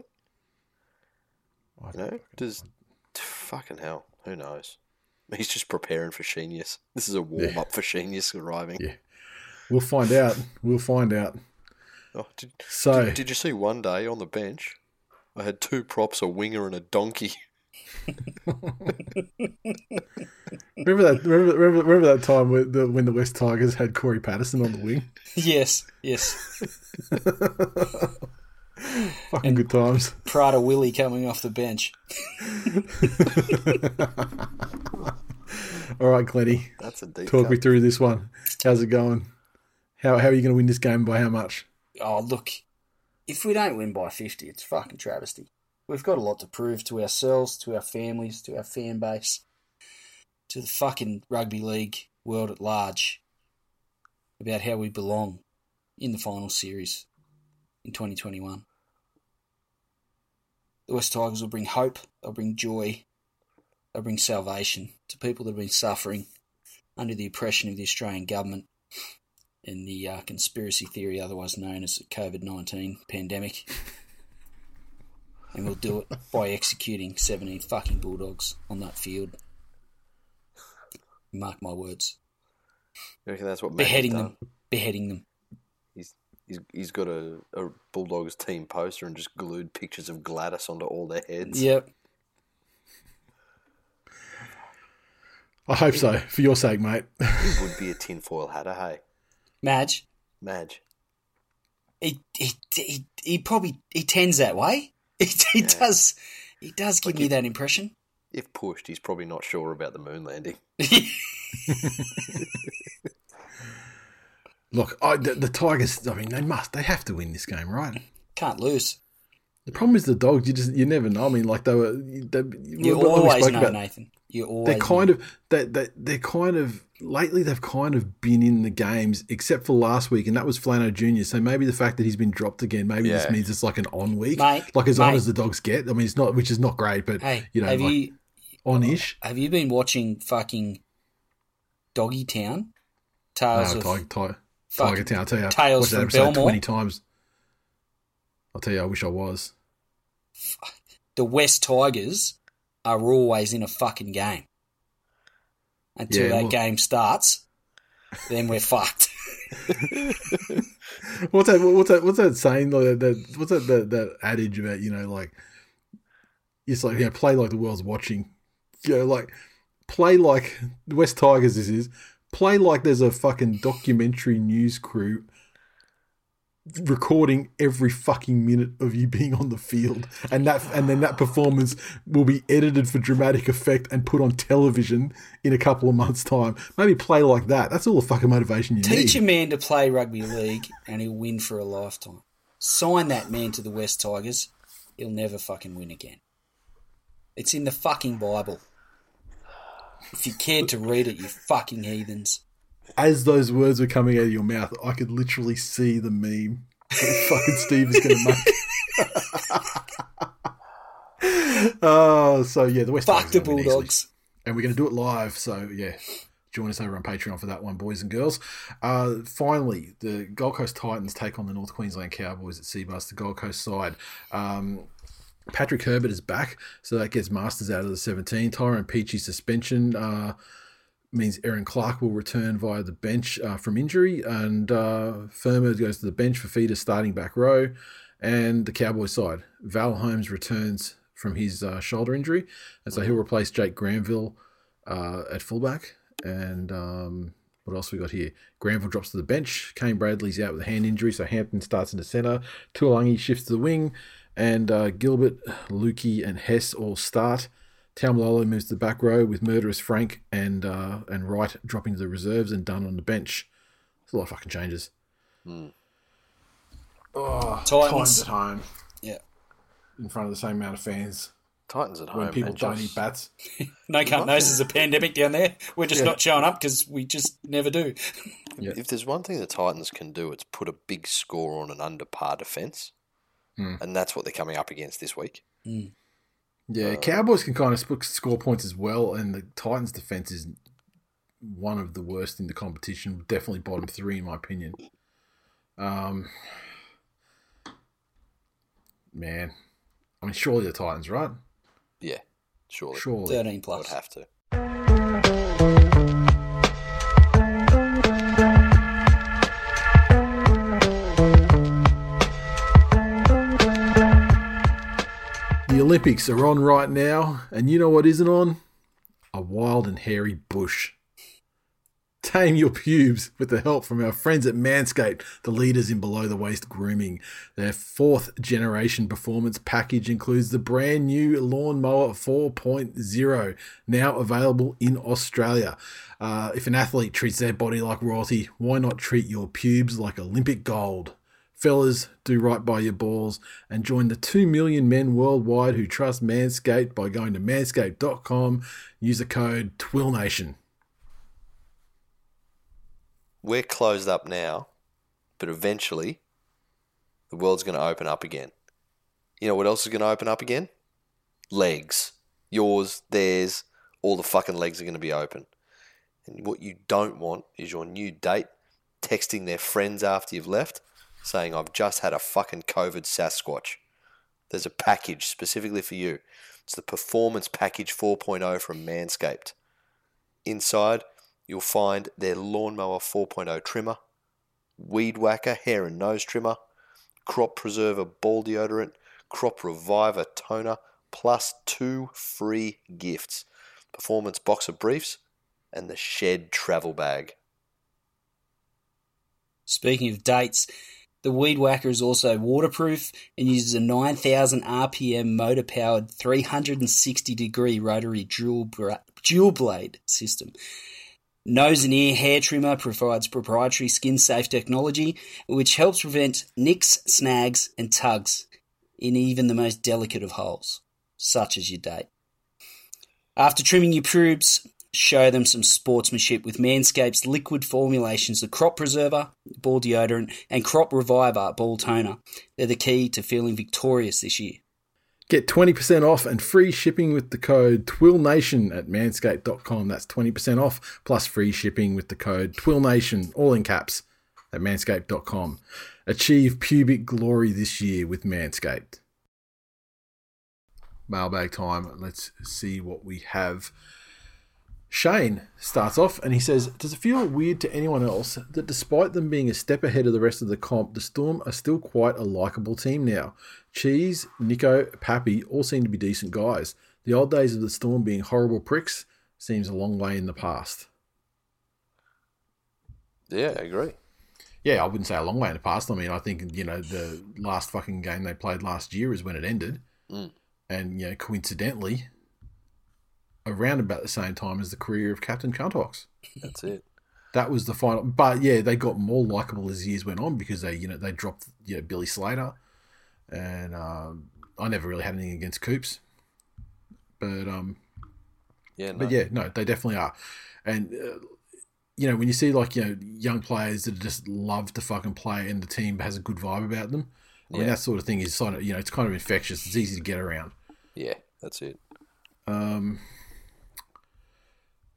I You know, does fucking hell? Who knows? He's just preparing for Genius. This is a warm up for Genius arriving. Yeah. We'll find out. We'll find out. Oh, did, So- did, did you see one day on the bench? I had two props, a winger and a donkey. Remember that? Remember, remember, remember that time when the, when the West Tigers had Corey Patterson on the wing? Yes, yes. Fucking good times. Prada Willie coming off the bench. All right, Clenny, That's a deep talk cut. me through this one. How's it going? How how are you going to win this game? By how much? Oh, look, if we don't win by fifty, it's fucking travesty. We've got a lot to prove to ourselves, to our families, to our fan base, to the fucking rugby league world at large about how we belong in the final series in twenty twenty-one. The West Tigers will bring hope, they'll bring joy, they'll bring salvation to people that have been suffering under the oppression of the Australian government and the uh, conspiracy theory otherwise known as the COVID nineteen pandemic. And we'll do it by executing seventeen fucking Bulldogs on that field. Mark my words. You reckon that's what Matt's Beheading done? them. Beheading them. He's he's he's got a, a Bulldogs team poster and just glued pictures of Gladys onto all their heads. Yep. I hope so, for your sake, mate. He would be a tinfoil hatter, hey, Madge, Madge. he, he, he, he probably he tends that way. He, he Yeah. does he does give Like me he- that impression. If pushed, he's probably not sure about the moon landing. Look, I, the, the Tigers. I mean, they must. They have to win this game, right? Can't lose. The problem is the Dogs. You just you never know. I mean, like they were. They, You what we always spoke know, about, Nathan. You always They're kind know. of they they they're kind of lately. They've kind of been in the games, except for last week, and that was Flano Junior So maybe the fact that he's been dropped again, maybe this Yeah. means it's like an on week, Mate, like as on mate. as the Dogs get. I mean, it's not, which is not great, but Hey, you know, have like you on-ish. have you been watching fucking Doggy Town? No, Tales of Tiger, Tiger, fucking Tiger Town. I tell you, Tales watched that from episode Belmore. twenty times. I'll tell you, I wish I was. The West Tigers are always in a fucking game. Until Yeah, that well- game starts, then we're fucked. What's that? What's that? What's that saying? Like that? What's that? That, that adage about, you know, like it's like, you know, play like the world's watching. You know, like play like the West Tigers. This is play like there's a fucking documentary news crew recording every fucking minute of you being on the field, and that and then that performance will be edited for dramatic effect and put on television in a couple of months' time. Maybe play like that. That's all the fucking motivation you Teach need. a man to play rugby league and he'll win for a lifetime. Sign that man to the West Tigers, he'll never fucking win again. It's in the fucking Bible. If you cared to read it, you fucking heathens. As those words were coming out of your mouth, I could literally see the meme that fucking Steve is going to make. Oh, so yeah, the West Fuck Tigers the are gonna win easily. Bulldogs. And we're going to do it live, so yeah. join us over on Patreon for that one, boys and girls. Uh, finally, the Gold Coast Titans take on the North Queensland Cowboys at Seabus, the Gold Coast side. Um, Patrick Herbert is back, so that gets Masters out of the seventeen. Tyrone Peachy's suspension uh, means Aaron Clark will return via the bench uh, from injury, and uh, Firma goes to the bench for Feeder starting back row. And the Cowboys side, Val Holmes returns from his uh, shoulder injury, and so he'll replace Jake Granville uh, at fullback. And um, what else we got here? Granville drops to the bench. Kane Bradley's out with a hand injury, so Hampton starts in the centre. Tuolangi shifts to the wing, and uh, Gilbert, Lukey, and Hess all start. Taumalolo moves to the back row with Murderous Frank and uh, and Wright dropping to the reserves and Dunn on the bench. It's a lot of fucking changes. Mm. Oh, Titans. Titans at home. Yeah. In front of the same amount of fans. Titans at home. When people and don't just- eat bats. No cunt knows there's a pandemic down there. We're just Yeah. not showing up because we just never do. Yeah. If there's one thing the Titans can do, it's put a big score on an under par defence. Mm. And that's what they're coming up against this week. Mm. Yeah, Uh, Cowboys can kind of sp- score points as well, and the Titans' defense is one of the worst in the competition. Definitely bottom three, in my opinion. Um, man, I mean, surely the Titans, right? Yeah, surely. Surely. thirteen I would plus. have to. The Olympics are on right now, and you know what isn't on? A wild and hairy bush. Tame your pubes with the help from our friends at Manscaped, the leaders in below-the-waist grooming. Their fourth generation performance package includes the brand new Lawnmower four point oh, now available in Australia. Uh, if an athlete treats their body like royalty, why not treat your pubes like Olympic gold? Fellas, do right by your balls and join the two million men worldwide who trust Manscaped by going to manscaped dot com. Use the code TWILNATION. We're closed up now, but eventually the world's going to open up again. You know what else is going to open up again? Legs. Yours, theirs, all the fucking legs are going to be open. And what you don't want is your new date texting their friends after you've left saying, I've just had a fucking COVID Sasquatch. There's a package specifically for you. It's the Performance Package four point oh from Manscaped. Inside, you'll find their Lawnmower four point oh trimmer, Weed Whacker hair and nose trimmer, Crop Preserver ball deodorant, Crop Reviver toner, plus two free gifts. Performance boxer briefs and the Shed travel bag. Speaking of dates, the Weed Whacker is also waterproof and uses a nine thousand R P M motor-powered three hundred sixty degree rotary dual, bra- dual blade system. Nose and ear hair trimmer provides proprietary skin-safe technology which helps prevent nicks, snags and tugs in even the most delicate of holes, such as your date. After trimming your pubes, show them some sportsmanship with Manscaped's liquid formulations of Crop Preserver, ball deodorant, and Crop Reviver ball toner. They're the key to feeling victorious this year. Get twenty percent off and free shipping with the code TWILNATION at manscaped dot com. That's twenty percent off plus free shipping with the code TWILNATION, all in caps, at manscaped dot com. Achieve pubic glory this year with Manscaped. Mailbag time. Let's see what we have. Shane starts off and he says, does it feel weird to anyone else that despite them being a step ahead of the rest of the comp, the Storm are still quite a likeable team now? Cheese, Nico, Pappy all seem to be decent guys. The old days of the Storm being horrible pricks seems a long way in the past. Yeah, I agree. Yeah, I wouldn't say a long way in the past. I mean, I think, you know, the last fucking game they played last year is when it ended. Mm. And, you know, coincidentally, around about the same time as the career of Captain Cuntox. That's it. That was the final. But, yeah, they got more likeable as years went on because they, you know, they dropped, you know, Billy Slater. And um, I never really had anything against Coops. But, um, Yeah, no. but yeah, no, they definitely are. And, uh, you know, when you see, like, you know, young players that just love to fucking play and the team has a good vibe about them, I mean, Yeah. that sort of thing is sort of, you know, it's kind of infectious. It's easy to get around. Yeah, that's it. Um,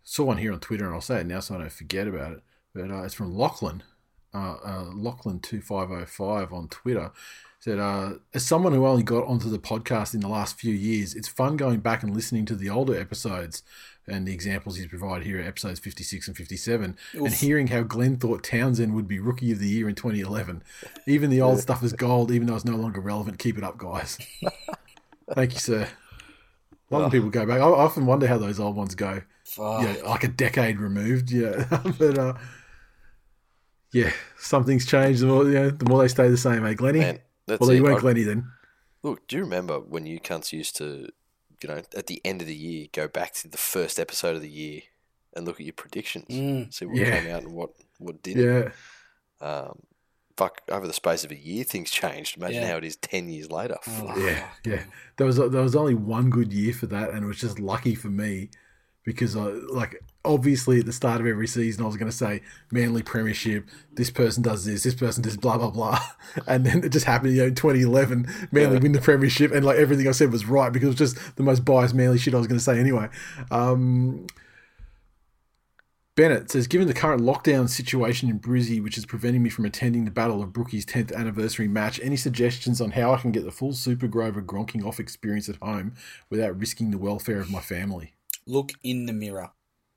saw one here on Twitter, and I'll say it now so I don't forget about it. But uh, it's from Lachlan, uh, uh, Lachlan two five oh five on Twitter. Said, uh, as someone who only got onto the podcast in the last few years, it's fun going back and listening to the older episodes and the examples he's provided here are episodes fifty-six and fifty-seven, Oof. and hearing how Glenn thought Townsend would be Rookie of the Year in twenty eleven. Even the old stuff is gold, even though it's no longer relevant. Keep it up, guys. Thank you, sir. A lot of people go back. I often wonder how those old ones go. Fuck. Yeah, like a decade removed. Yeah, but uh, yeah, something's changed. The more, you know, the more they stay the same, eh, Glenny? Man, that's well, it. you weren't I, Glenny then. Look, do you remember when you cunts used to, you know, at the end of the year, go back to the first episode of the year and look at your predictions, mm. see what yeah. came out and what, what didn't. Yeah. Um, fuck, over the space of a year, things changed. Imagine yeah. how it is ten years later. Oh, yeah, yeah. There was there was only one good year for that, and it was just lucky for me because, I, like, obviously at the start of every season, I was going to say Manly Premiership. This person does this. This person does blah blah blah, and then it just happened. You know, in twenty eleven, Manly yeah. win the Premiership, and like everything I said was right because it was just the most biased Manly shit I was going to say anyway. Um, Bennett says, given the current lockdown situation in Brizzy, which is preventing me from attending the Battle of Brookie's tenth anniversary match, any suggestions on how I can get the full Super Grover gronking off experience at home without risking the welfare of my family? Look in the mirror.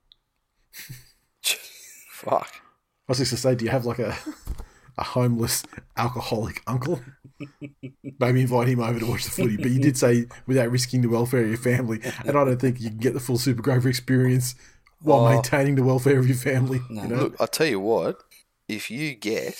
Fuck. I was just going to say, do you have like a a homeless alcoholic uncle? Maybe invite him over to watch the footy. But you did say without risking the welfare of your family, and I don't think you can get the full Super Grover experience while oh. maintaining the welfare of your family. No. You know? Look, I'll tell you what, if you get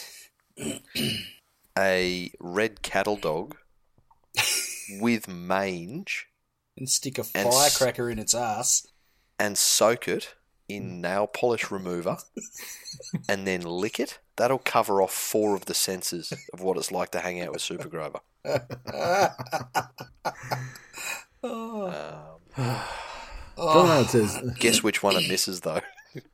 a red cattle dog with mange and stick a firecracker s- in its ass and soak it in nail polish remover and then lick it, that'll cover off four of the senses of what it's like to hang out with Super Grover. oh. Um, John Howard says, guess which one it misses, though?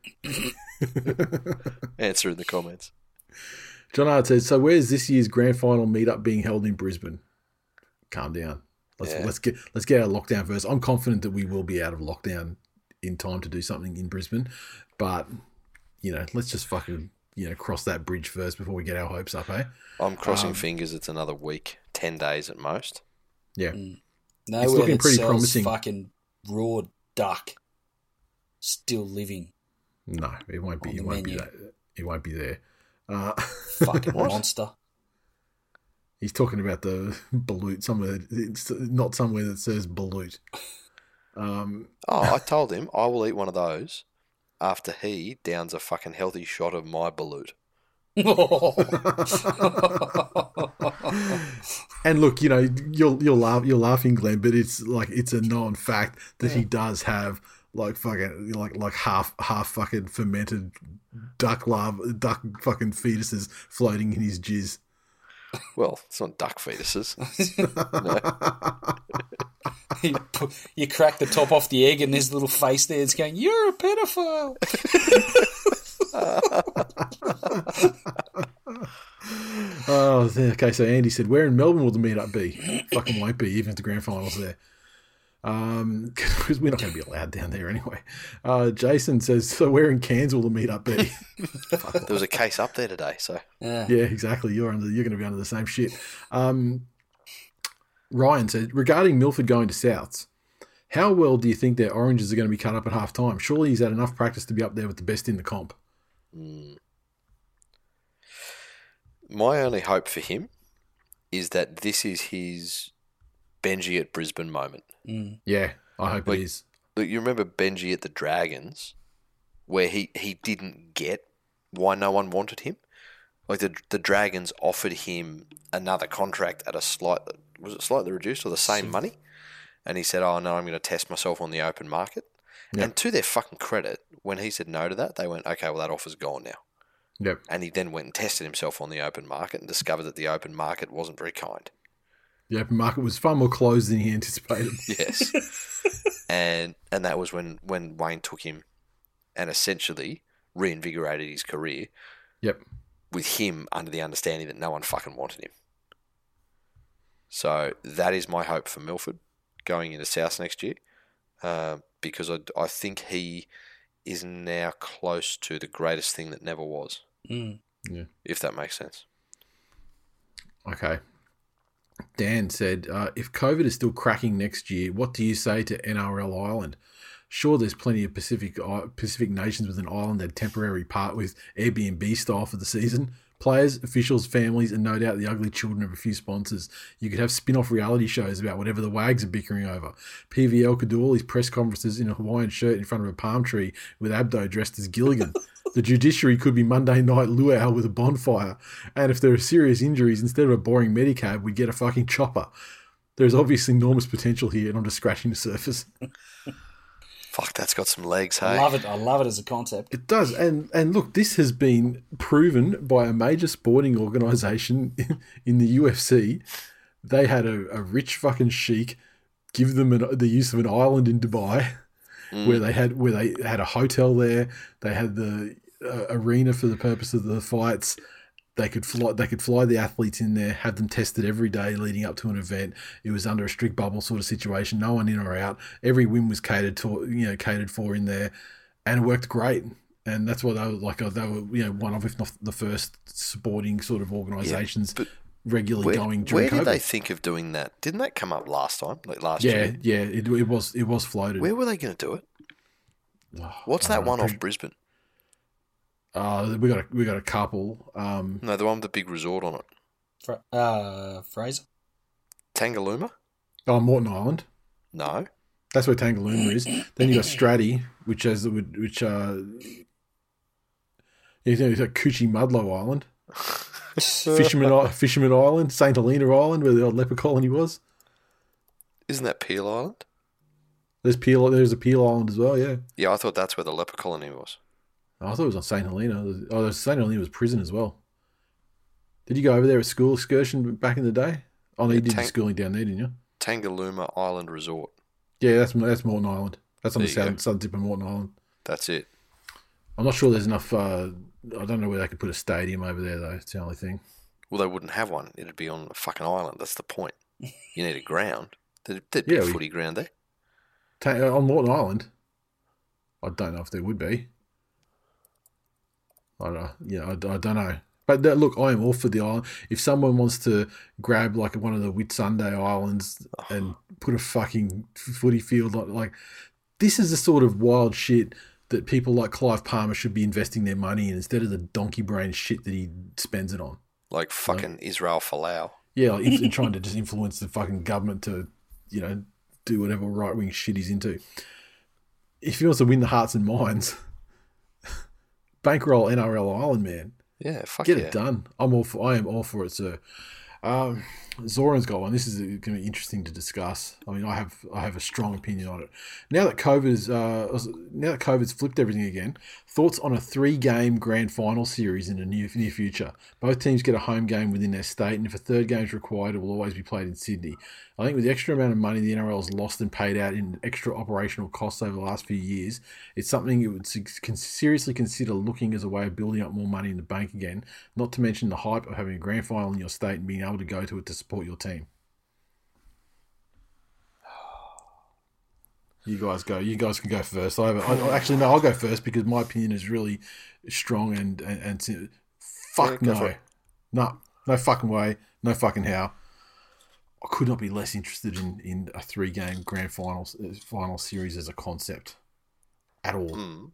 Answer in the comments. John Howard says, so where's this year's grand final meetup being held in Brisbane? Calm down. Let's Yeah. let's get let's get out of lockdown first. I'm confident that we will be out of lockdown in time to do something in Brisbane, but you know, let's just fucking you know cross that bridge first before we get our hopes up, eh? I'm crossing Um, fingers. It's another week, ten days at most. Yeah, Mm. It's Nowhere looking that pretty sells promising. fucking raw duck still living. no, it won't be. On It the won't menu. be that. It won't be there. Uh, Fucking monster. he's talking about the balut somewhere. It's not somewhere that says balut. Um, Oh, I told him I will eat one of those after he downs a fucking healthy shot of my balut. And look, you know, you're you're laugh, you're laughing, Glenn, but it's like it's a known fact that he does have like fucking like like half half fucking fermented duck larva, duck fucking fetuses floating in his jizz. Well, it's not duck fetuses. you, put, you crack the top off the egg and there's a little face there. It's going, you're a pedophile. Oh, okay. So Andy said, "Where in Melbourne will the meetup be?" Fucking won't be, even if the grand final's there. Um, because we're not going to be allowed down there anyway. Uh, Jason says, "So where in Cairns will the meetup be?" There was a case up there today, so Yeah. Yeah, exactly. You're under. You're going to be under the same shit. Um, Ryan said, regarding Milford going to Souths, how well do you think their oranges are going to be cut up at half time? Surely he's had enough practice to be up there with the best in the comp. mm. My only hope for him is that this is his Benji at Brisbane moment. Mm. Yeah, I hope Like- it is. Look, you remember Benji at the Dragons, where he, he didn't get why no one wanted him? Like the the Dragons offered him another contract at a slight, was it slightly reduced or the same money? And he said, oh no, I'm going to test myself on the open market. Yeah. And to their fucking credit, when he said no to that, they went, okay, well that offer's gone now. Yep. And he then went and tested himself on the open market and discovered that the open market wasn't very kind. The open market was far more closed than he anticipated. Yes. and and that was when, when Wayne took him and essentially reinvigorated his career Yep. with him under the understanding that no one fucking wanted him. So that is my hope for Milford going into South next year, uh, because I, I think he is now close to the greatest thing that never was. Mm. Yeah. If that makes sense. Okay. Dan said, uh, if COVID is still cracking next year, what do you say to N R L Ireland? Sure, there's plenty of Pacific uh, Pacific nations with an island that temporary part with Airbnb style for the season. Players, officials, families, and no doubt the ugly children of a few sponsors. You could have spin-off reality shows about whatever the wags are bickering over. P V L could do all these press conferences in a Hawaiian shirt in front of a palm tree with Abdo dressed as Gilligan. The judiciary could be Monday night luau with a bonfire. And if there are serious injuries, instead of a boring Medicab, we get a fucking chopper. There's obviously enormous potential here, and I'm just scratching the surface. Fuck, that's got some legs, hey? I love it. I love it as a concept. It does. And and look, this has been proven by a major sporting organisation in the U F C. They had a, a rich fucking sheik give them an, the use of an island in Dubai, mm. where they had where they had a hotel there. They had the uh, arena for the purpose of the fights. They could fly. They could fly the athletes in there, have them tested every day leading up to an event. It was under a strict bubble sort of situation. No one in or out. Every win was catered to, you know, catered for in there, and it worked great. And that's why they were like they were, you know, one of, if not the first sporting sort of organisations yeah, regularly where, going during Where did COVID. they think of doing that? Didn't that come up last time, like last yeah, year? Yeah, It, it was it was floated. Where were they going to do it? Oh, What's that know, one pretty, off Brisbane? Uh, we got a, we got a couple. Um, no, the one with the big resort on it. Fra- uh, Fraser? Tangaluma? Oh, Morton Island. No. That's where Tangaluma is. Then you got Stratty, which has which uh, you know, it's like Coochie Mudlow Island, Fisherman Fisherman Island, Saint Helena Island, where the old leper colony was. Isn't that Peel Island? There's Peel. There's a Peel Island as well. Yeah. Yeah, I thought that's where the leper colony was. Oh, I thought it was on Saint Helena. Oh, Saint Helena was prison as well. Did you go over there at school excursion back in the day? Oh, no, yeah, you did Tang- your schooling down there, didn't you? Tangaluma Island Resort. Yeah, that's that's Morton Island. That's on There the you southern, go. southern tip of Morton Island. That's it. I'm not sure there's enough. Uh, I don't know where they could put a stadium over there, though. It's the only thing. Well, they wouldn't have one. It'd be on a fucking island. That's the point. You need a ground. There'd, there'd be Yeah, a we- footy ground there. Ta- uh, on Morton Island, I don't know if there would be. I don't know. Yeah, I, I don't know. But that, look, I am all for the island. If someone wants to grab like one of the Whitsunday Islands and put a fucking footy field like, like this is the sort of wild shit that people like Clive Palmer should be investing their money in instead of the donkey brain shit that he spends it on. Like fucking like, Israel Folau. Yeah, like, in, in trying to just influence the fucking government to, you know, do whatever right wing shit he's into. If he wants to win the hearts and minds, bankroll N R L Island, man. Yeah, fuck Get yeah. it done. I'm all for. I am all for it, sir. Um, Zoran's got one. This is going to be interesting to discuss. I mean, I have I have a strong opinion on it. Now that COVID's uh, now that COVID's flipped everything again, thoughts on a three-game grand final series in the near near future. Both teams get a home game within their state, and if a third game is required, it will always be played in Sydney. I think with the extra amount of money the N R L has lost and paid out in extra operational costs over the last few years, it's something it would seriously consider looking as a way of building up more money in the bank again, not to mention the hype of having a grand final in your state and being able to go to it to support your team. You guys go. You guys can go first. I, have a, I actually no. I'll go first because my opinion is really strong and and, and fuck Yeah, go for no, it. no, no fucking way, no fucking how. I could not be less interested in, in a three game grand final final series as a concept at all. Mm.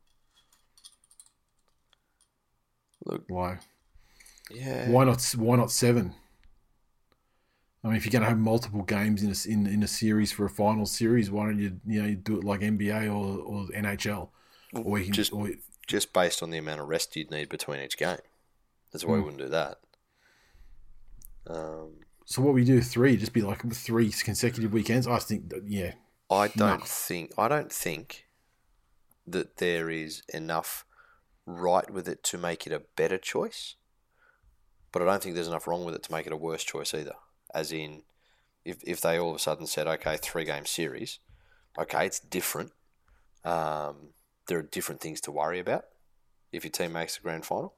Look, Why? yeah. Why not? Why not seven? I mean, if you're going to have multiple games in a, in, in a series for a final series, why don't you you know you do it like N B A or, or N H L? Or you can, Just- or, Just based on the amount of rest you'd need between each game. That's why we Mm. wouldn't do that. Um, so what we do three? Just be like three consecutive weekends. I think that, yeah, I don't No. think I don't think that there is enough right with it to make it a better choice, but I don't think there's enough wrong with it to make it a worse choice either. As in, if if they all of a sudden said, okay, three game series, okay, it's different. Um, there are different things to worry about if your team makes the grand final.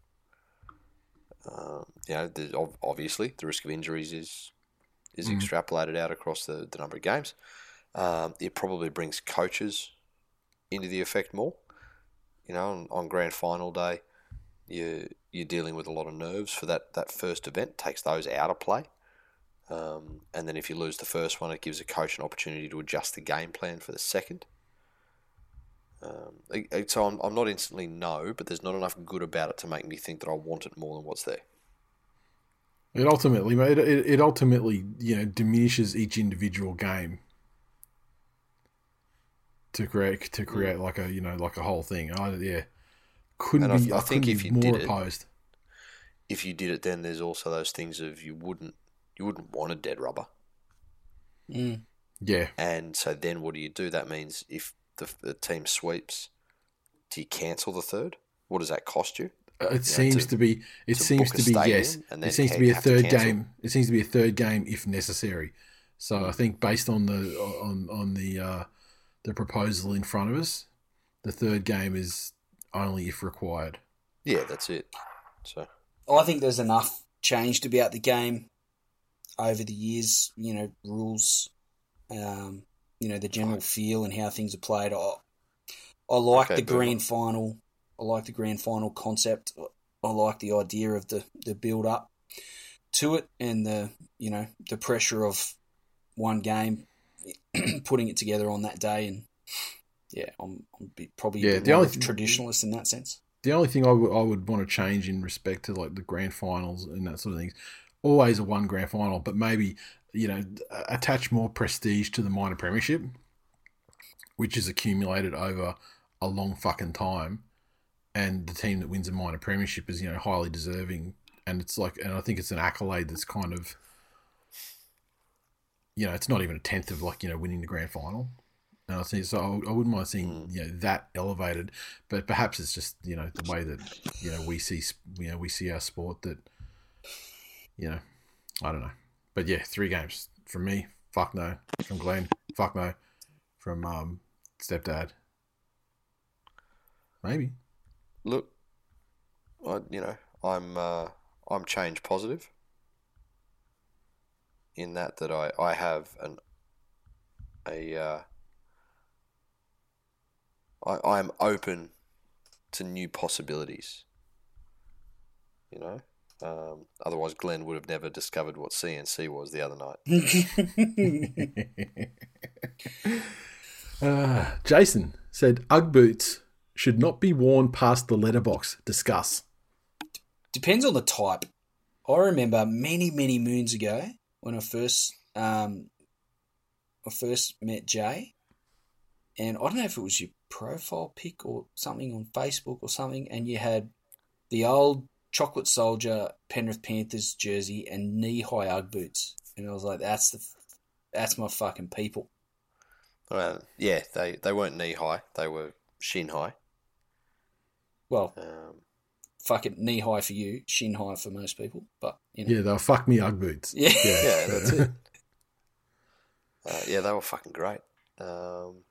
Um, you know, there's ob- obviously the risk of injuries is is Mm. extrapolated out across the, the number of games. Um, it probably brings coaches into the effect more. You know, on, on grand final day, you you're dealing with a lot of nerves for that, that first event. Takes those out of play. Um, and then if you lose the first one, it gives a coach an opportunity to adjust the game plan for the second. Um, so I'm, I'm not instantly no, but there's not enough good about it to make me think that I want it more than what's there. It ultimately, it, it, it ultimately, you know, diminishes each individual game to create to create like a you know like a whole thing. I yeah, couldn't and be. I, I, I think couldn't if be you more did opposed. it, if you did it, then there's also those things of you wouldn't you wouldn't want a dead rubber. Mm. Yeah, and so then what do you do? That means if the, the team sweeps, do you cancel the third? What does that cost you? It you know, seems to, to be. It to seems book to a be stadium yes. and then It seems to ca- be a have to third cancel? game. It seems to be a third game if necessary. So I think based on the on on the uh, the proposal in front of us, the third game is only if required. Yeah, that's it. So I think there's enough changed about the game over the years. You know, rules, um, you know, the general feel and how things are played. I, I like Okay, the grand Boomer. final. I like the grand final concept. I like the idea of the, the build up to it and the you know the pressure of one game, putting it together on that day. And yeah, I'm, I'm a bit, probably Yeah, a bit the more only of a th- traditionalist in that sense. The only thing I would I would want to change in respect to like the grand finals and that sort of things, always a one grand final, but maybe you know attach more prestige to the minor premiership, which is accumulated over a long fucking time, and the team that wins a minor premiership is you know highly deserving, and it's like, and I think it's an accolade that's kind of, you know, it's not even a tenth of like you know winning the grand final. And I think so. I, I wouldn't mind seeing you know that elevated, but perhaps it's just you know the way that you know we see you know we see our sport that you know I don't know, but yeah, three games from me. Fuck no. From Glenn. Fuck no. From um, stepdad. Maybe. look, I you know I'm uh, I'm change positive in that that I, I have an a uh, I I'm open to new possibilities. You know, um, otherwise Glenn would have never discovered what C N C was the other night. uh, Jason said Ugg boots should not be worn past the letterbox. Discuss. Depends on the type. I remember many, many moons ago when I first um, I first met Jay, and I don't know if it was your profile pic or something on Facebook or something, and you had the old Chocolate Soldier Penrith Panthers jersey and knee-high Ugg boots, and I was like, "That's the, that's my fucking people." Well, yeah, they, they weren't knee high; they were shin high. Well, Um, fuck it, knee-high for you, shin-high for most people, but you know. Yeah, they'll fuck me Ugg boots. Yeah. yeah, that's it. Uh, yeah, they were fucking great. Um,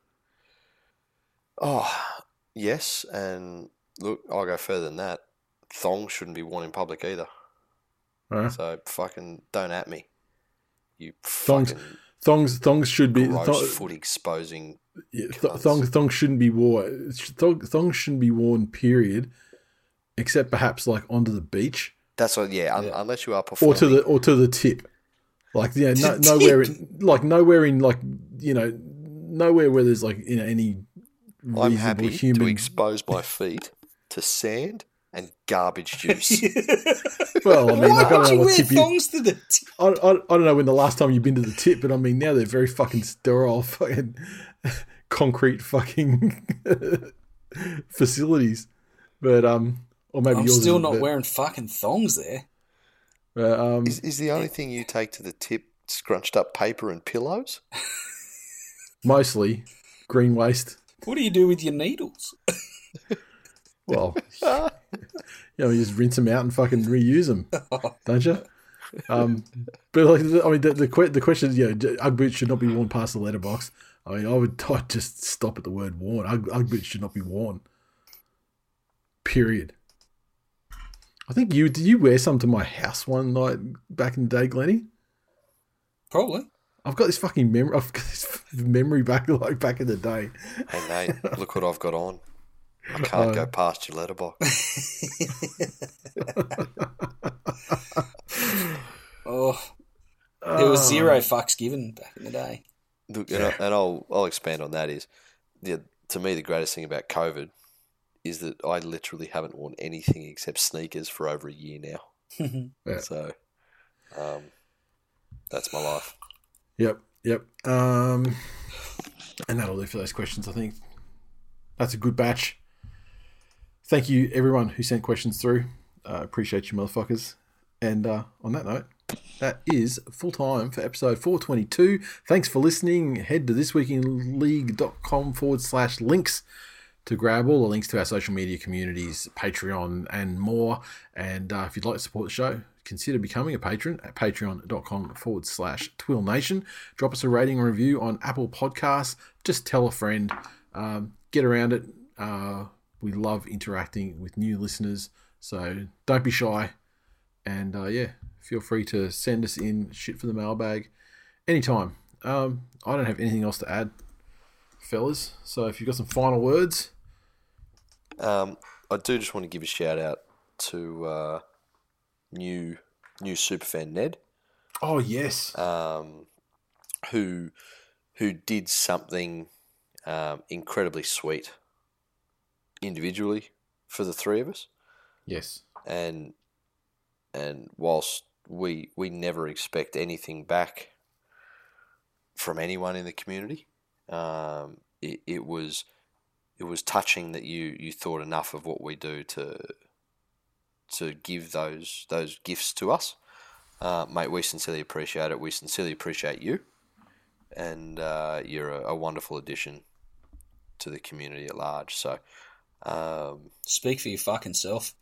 oh, yes, and look, I'll go further than that. Thongs shouldn't be worn in public either. Huh? So fucking don't at me. You Thongs, fucking thongs, thongs should be gross thong- foot exposing. yeah, th- cunts. thongs, thongs shouldn't be worn. Thong, thongs shouldn't be worn. Period. Except perhaps like onto the beach That's what. Yeah, un- Yeah. unless you are or performing. to the or to the tip. Like yeah, no, To nowhere tip? in, like nowhere in like you know nowhere where there's like you know any reasonable I'm happy human. to expose my feet to sand and garbage juice. Well, I mean, Why like, I don't would know you what wear tip you. thongs to the tip? I, I, I don't know when the last time you've been to the tip, but I mean now they're very fucking sterile, fucking concrete fucking facilities. But um, or maybe I'm yours still isn't, not but, wearing fucking thongs there. but, um, Is, is the only thing you take to the tip scrunched up paper and pillows? mostly green waste. What do you do with your needles? Well, you know, you just rinse them out and fucking reuse them, don't you? Um, but like, I mean, the the, que- the question is, you know, Ugg boots should not be worn past the letterbox. I mean, I would I'd just stop at the word worn. Ugg, Ugg boots should not be worn. Period. I think you did you wear some to my house one night back in the day, Glennie? Probably. I've got this fucking memory. I've got this memory back like back in the day. Hey mate, look what I've got on. I can't Uh, go past your letterbox. Oh, there was zero fucks given back in the day. Look, and, I, and I'll I'll expand on that. Is yeah, to me the greatest thing about COVID is that I literally haven't worn anything except sneakers for over a year now. Yeah. So, um, that's my life. Yep, yep. Um, and that'll do for those questions, I think. That's a good batch. Thank you, everyone who sent questions through. Uh, appreciate you, motherfuckers. And uh, on that note, that is full time for episode four twenty-two. Thanks for listening. Head to thisweekinleague.com forward slash links to grab all the links to our social media communities, Patreon, and more. And uh, if you'd like to support the show, consider becoming a patron at patreon.com forward slash Twill Nation. Drop us a rating or review on Apple Podcasts. Just tell a friend. Um, get around it. Uh, we love interacting with new listeners. So don't be shy. And uh, yeah, feel free to send us in shit for the mailbag anytime. Um, I don't have anything else to add, fellas. So if you've got some final words. Um, I do just want to give a shout out to uh, new new superfan Ned. Oh, yes. Um, who who did something um, incredibly sweet individually for the three of us. Yes. And and whilst we we never expect anything back from anyone in the community, um, it, it was it was touching that you, you thought enough of what we do to to give those those gifts to us. Uh, mate, we sincerely appreciate it. We sincerely appreciate you. And uh, you're a, a wonderful addition to the community at large. So, um, Speak for your fucking self.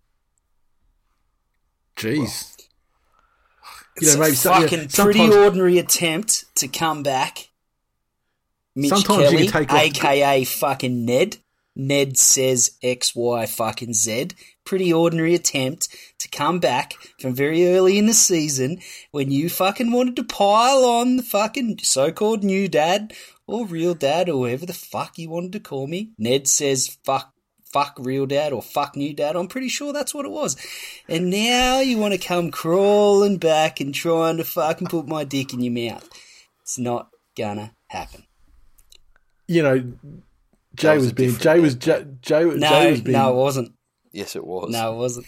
Jeez. It's You know, maybe a some- yeah, fucking pretty sometimes- ordinary attempt to come back. Mitch Sometimes you Kelly, can take off- aka fucking Ned. Ned says X, Y, fucking Z. Pretty ordinary attempt to come back from very early in the season when you fucking wanted to pile on the fucking so-called new dad or real dad or whoever the fuck you wanted to call me. Ned says fuck fuck real dad or fuck new dad. I'm pretty sure that's what it was. And now you want to come crawling back and trying to fucking put my dick in your mouth. It's not gonna happen. You know, Jay was was, a being different Jay was Ned. Jay, Jay, No, Jay was being no, it wasn't. yes, it was. No, it wasn't.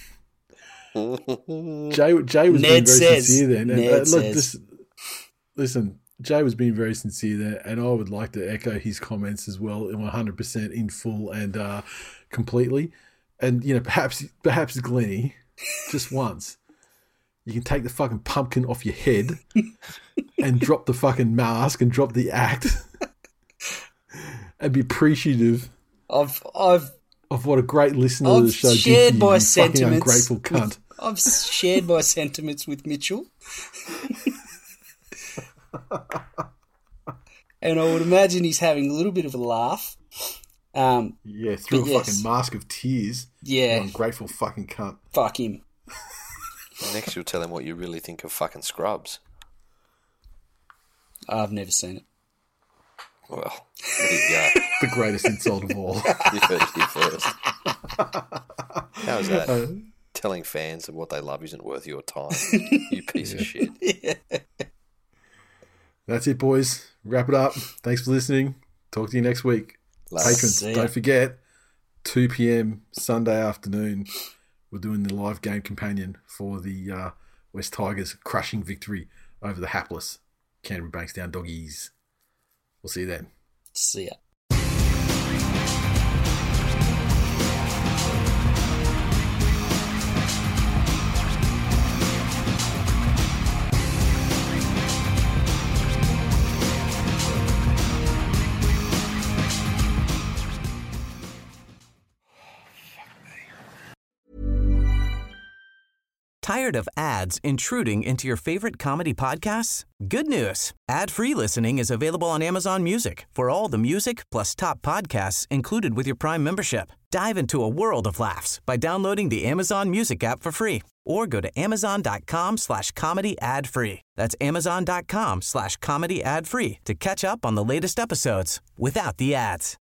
Jay, Jay was Ned being very says. sincere then. And, Ned uh, look, says. this, listen, Jay was being very sincere there, and I would like to echo his comments as well, one hundred percent in full and uh, completely. And you know, perhaps, perhaps Glennie, just once, you can take the fucking pumpkin off your head and drop the fucking mask and drop the act, and be appreciative I've I've of what a great listener to I've the show did shared for you, my you fucking sentiments. ungrateful cunt. with- I've shared my sentiments with Mitchell, and I would imagine he's having a little bit of a laugh. Um, Yeah, through a But yes. fucking mask of tears. yeah, You ungrateful fucking cunt. fuck him. Next, you'll tell him what you really think of fucking Scrubs. I've never seen it. Well, there you go. The greatest insult of all. You heard it here first. How's that? Uh, Telling fans that what they love isn't worth your time. You piece of shit. That's it, boys. Wrap it up. Thanks for listening. Talk to you next week. Later. Patrons, See ya. don't forget, two p.m. Sunday afternoon, we're doing the live game companion for the uh, West Tigers crushing victory over the hapless Canterbury Bankstown Doggies. We'll see you then. See ya. Tired of ads intruding into your favorite comedy podcasts? Good news. Ad-free listening is available on Amazon Music for all the music plus top podcasts included with your Prime membership. Dive into a world of laughs by downloading the Amazon Music app for free or go to amazon.com slash comedy ad free. That's amazon.com slash comedy ad free to catch up on the latest episodes without the ads.